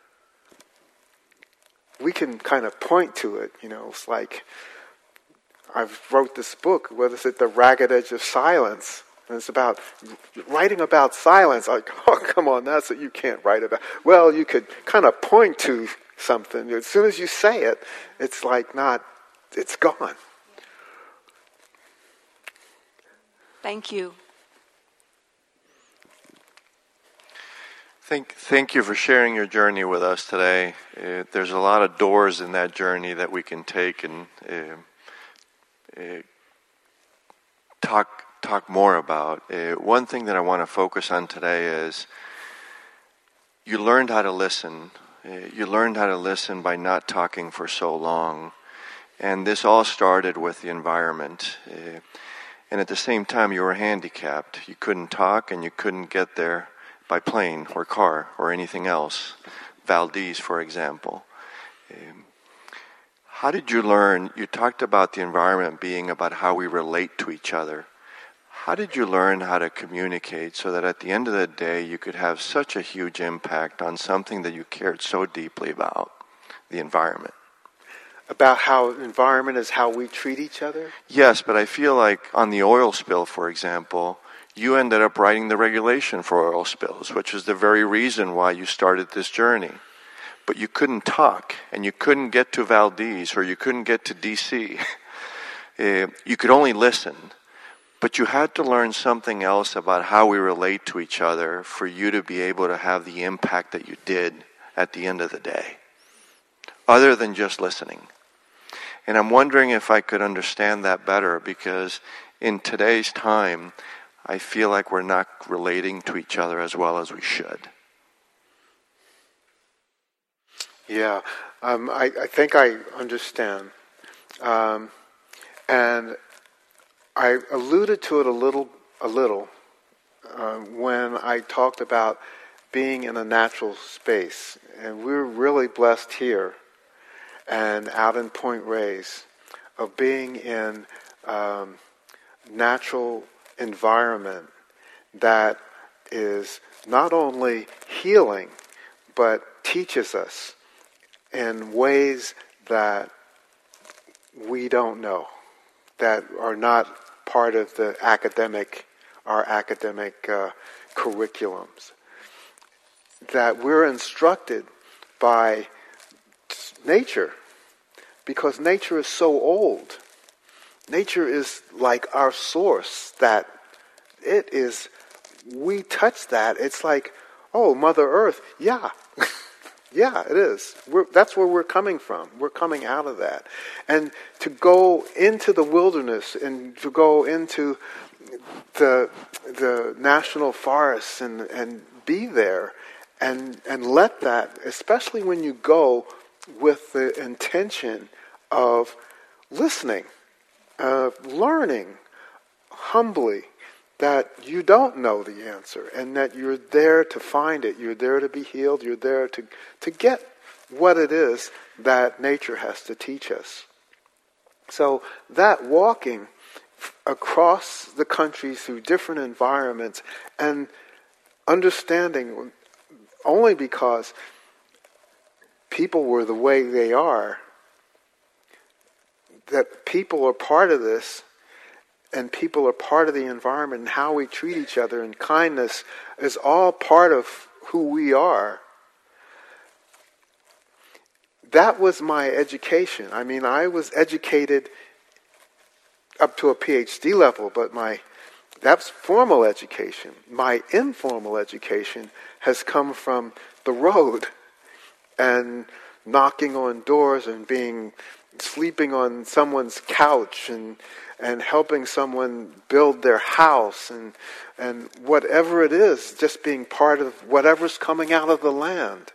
We can kind of point to it, you know, it's like, I've wrote this book, what is it, The Ragged Edge of Silence, and it's about writing about silence. Like, oh, come on, that's what you can't write about. Well, you could kind of point to something. As soon as you say it, it's like not, it's gone. Thank you. Thank, thank you for sharing your journey with us today. Uh, there's a lot of doors in that journey that we can take and uh, uh, talk talk more about. Uh, one thing that I want to focus on today is you learned how to listen. Uh, you learned how to listen by not talking for so long. And this all started with the environment. Uh, and at the same time, you were handicapped. You couldn't talk and you couldn't get there by plane or car or anything else. Valdez, for example. Um, how did you learn? You talked about the environment being about how we relate to each other. How did you learn how to communicate so that at the end of the day you could have such a huge impact on something that you cared so deeply about, the environment? About how environment is how we treat each other? Yes, but I feel like on the oil spill, for example, you ended up writing the regulation for oil spills, which is the very reason why you started this journey. But you couldn't talk, and you couldn't get to Valdez, or you couldn't get to D C Uh, you could only listen. But you had to learn something else about how we relate to each other for you to be able to have the impact that you did at the end of the day, other than just listening. And I'm wondering if I could understand that better, because in today's time, I feel like we're not relating to each other as well as we should. Yeah, um, I, I think I understand. Um, and I alluded to it a little, a little uh, when I talked about being in a natural space. And we're really blessed here and out in Point Reyes of being in um, natural environment that is not only healing, but teaches us in ways that we don't know, that are not part of the academic, our academic uh, curriculums. That we're instructed by nature, because nature is so old. Nature is like our source, that it is, we touch that, it's like, oh, Mother Earth, yeah, yeah, it is. We're, that's where we're coming from. We're coming out of that. And to go into the wilderness and to go into the the national forests and, and be there and and let that, especially when you go with the intention of listening, of learning humbly that you don't know the answer and that you're there to find it. You're there to be healed. You're there to, to get what it is that nature has to teach us. So that walking across the country through different environments and understanding only because people were the way they are, that people are part of this, and people are part of the environment, and how we treat each other, and kindness is all part of who we are. That was my education. I mean, I was educated up to a P H D level, but my that's formal education. My informal education has come from the road and knocking on doors and being sleeping on someone's couch and and helping someone build their house and and whatever it is, just being part of whatever's coming out of the land.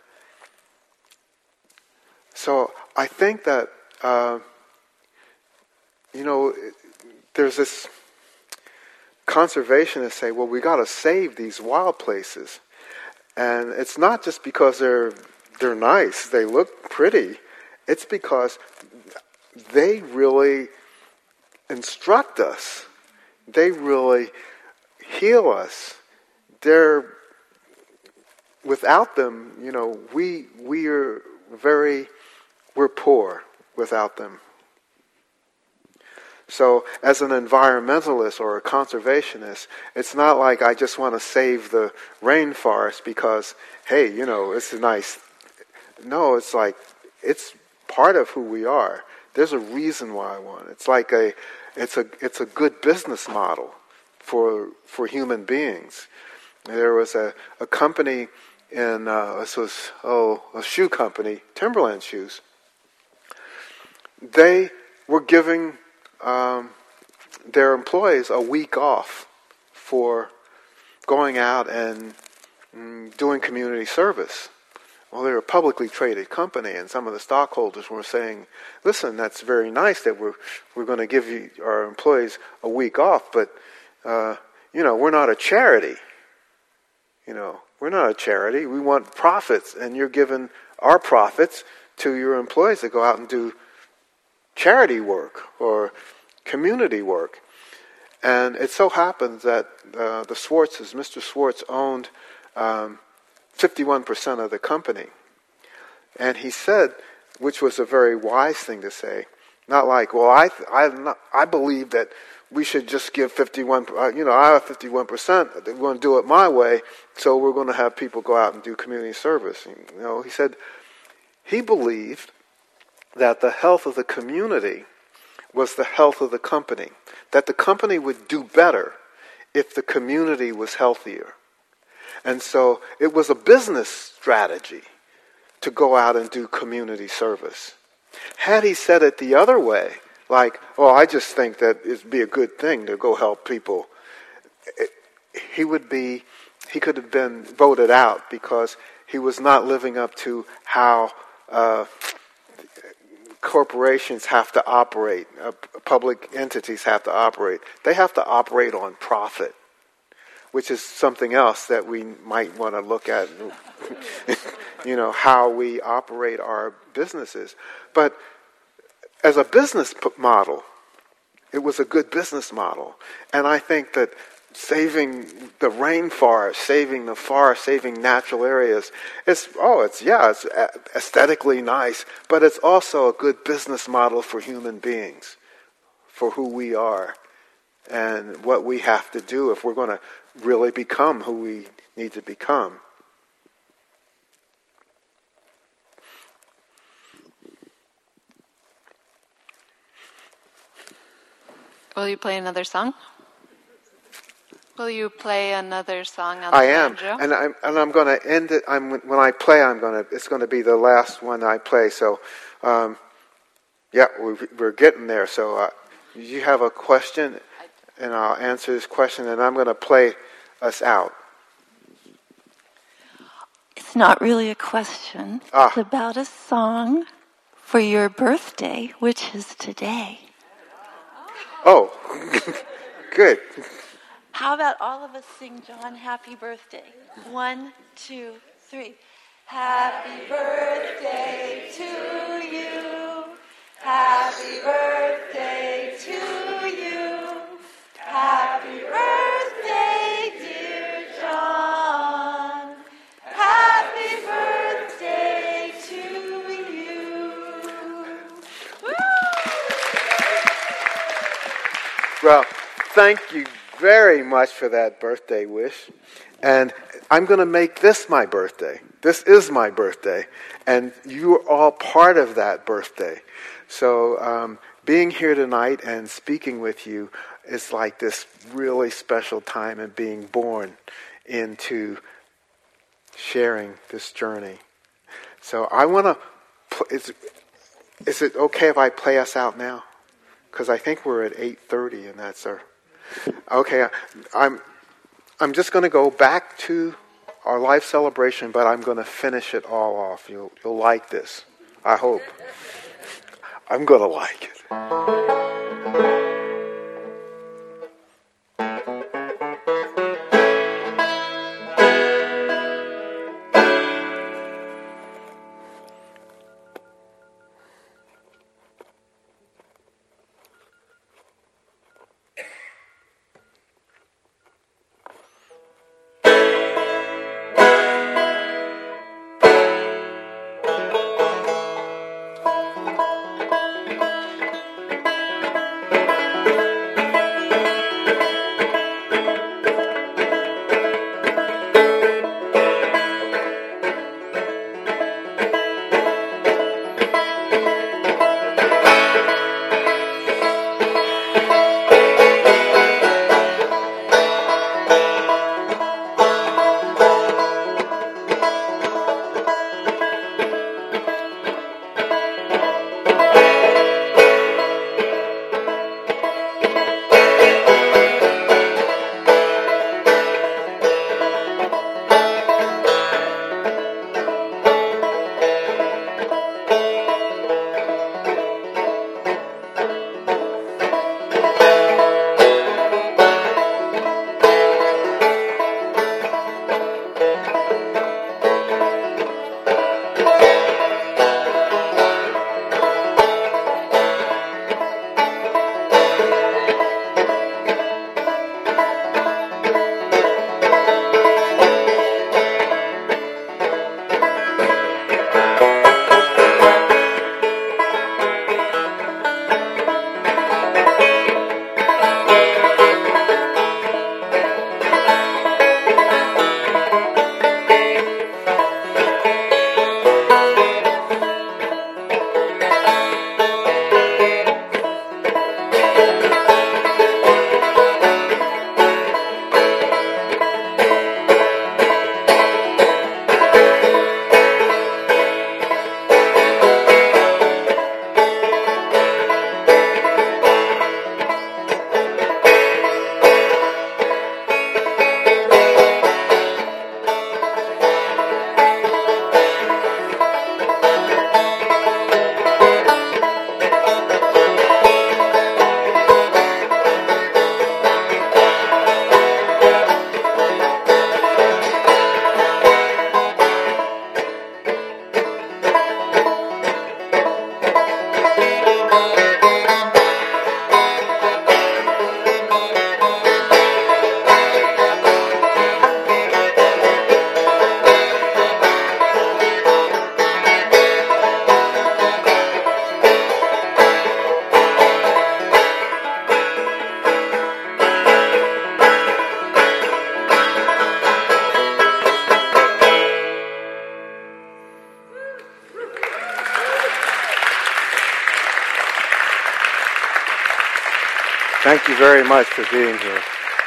So I think that uh, you know, there's this conservationists say, well, we got to save these wild places, and it's not just because they're they're nice, they look pretty. It's because they really instruct us. They really heal us. They're without them, you know, we we are very we're poor without them. So as an environmentalist or a conservationist, it's not like I just want to save the rainforest because, hey, you know, it's nice. No, it's like, it's part of who we are. There's a reason why I want it. It's like a, it's a, it's a good business model for for human beings. There was a, a company in, uh, this was, oh, a shoe company, Timberland shoes. They were giving um, their employees a week off for going out and mm, doing community service. Well, they're a publicly traded company, and some of the stockholders were saying, listen, that's very nice that we're we're going to give you, our employees a week off, but, uh, you know, we're not a charity. You know, we're not a charity. We want profits, and you're giving our profits to your employees to go out and do charity work or community work. And it so happens that uh, the Swartzes, Mister Swartz owned um, fifty-one percent of the company. And he said, which was a very wise thing to say, not like, well, I I, not, I believe that we should just give fifty-one, uh, you know, I have fifty-one percent, we're going to do it my way, so we're going to have people go out and do community service. You know, he said he believed that the health of the community was the health of the company, that the company would do better if the community was healthier. And so it was a business strategy to go out and do community service. Had he said it the other way, like, oh, I just think that it'd be a good thing to go help people, it, he would be, he could have been voted out because he was not living up to how uh, corporations have to operate, uh, public entities have to operate. They have to operate on profit, which is something else that we might want to look at, you know, how we operate our businesses. But as a business model, it was a good business model. And I think that saving the rainforest, saving the forest, saving natural areas, it's, oh, it's, yeah, it's aesthetically nice, but it's also a good business model for human beings, for who we are and what we have to do if we're going to really become who we need to become. Will you play another song? Will you play another song on the I am, banjo? and I'm and I'm going to end it. I'm when I play, I'm going to. It's going to be the last one I play. So, um, yeah, we're, we're getting there. So, uh, you have a question, and I'll answer this question, and I'm going to play us out. It's not really a question. Ah. It's about a song for your birthday, which is today. Oh, good. How about all of us sing John happy birthday? One, two, three. Happy birthday to you. Happy birthday to you. Happy birthday, dear John. Happy birthday to you. Woo! Well, thank you very much for that birthday wish. And I'm going to make this my birthday. This is my birthday. And you are all part of that birthday. So um, being here tonight and speaking with you is like this really special time and being born into sharing this journey. So I want to... Pl- is, is it okay if I play us out now? Because I think we're at eight thirty and that's our... Okay, I'm... I'm just going to go back to our life celebration, but I'm going to finish it all off. You'll, you'll like this. I hope. I'm going to like it. Thank you very much for being here.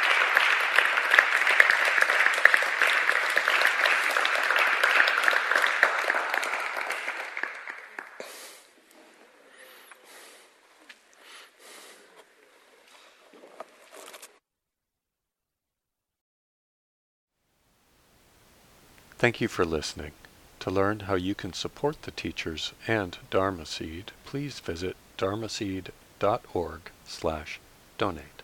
Thank you for listening. To learn how you can support the teachers and Dharma Seed, please visit dharmaseed dot org slash donate.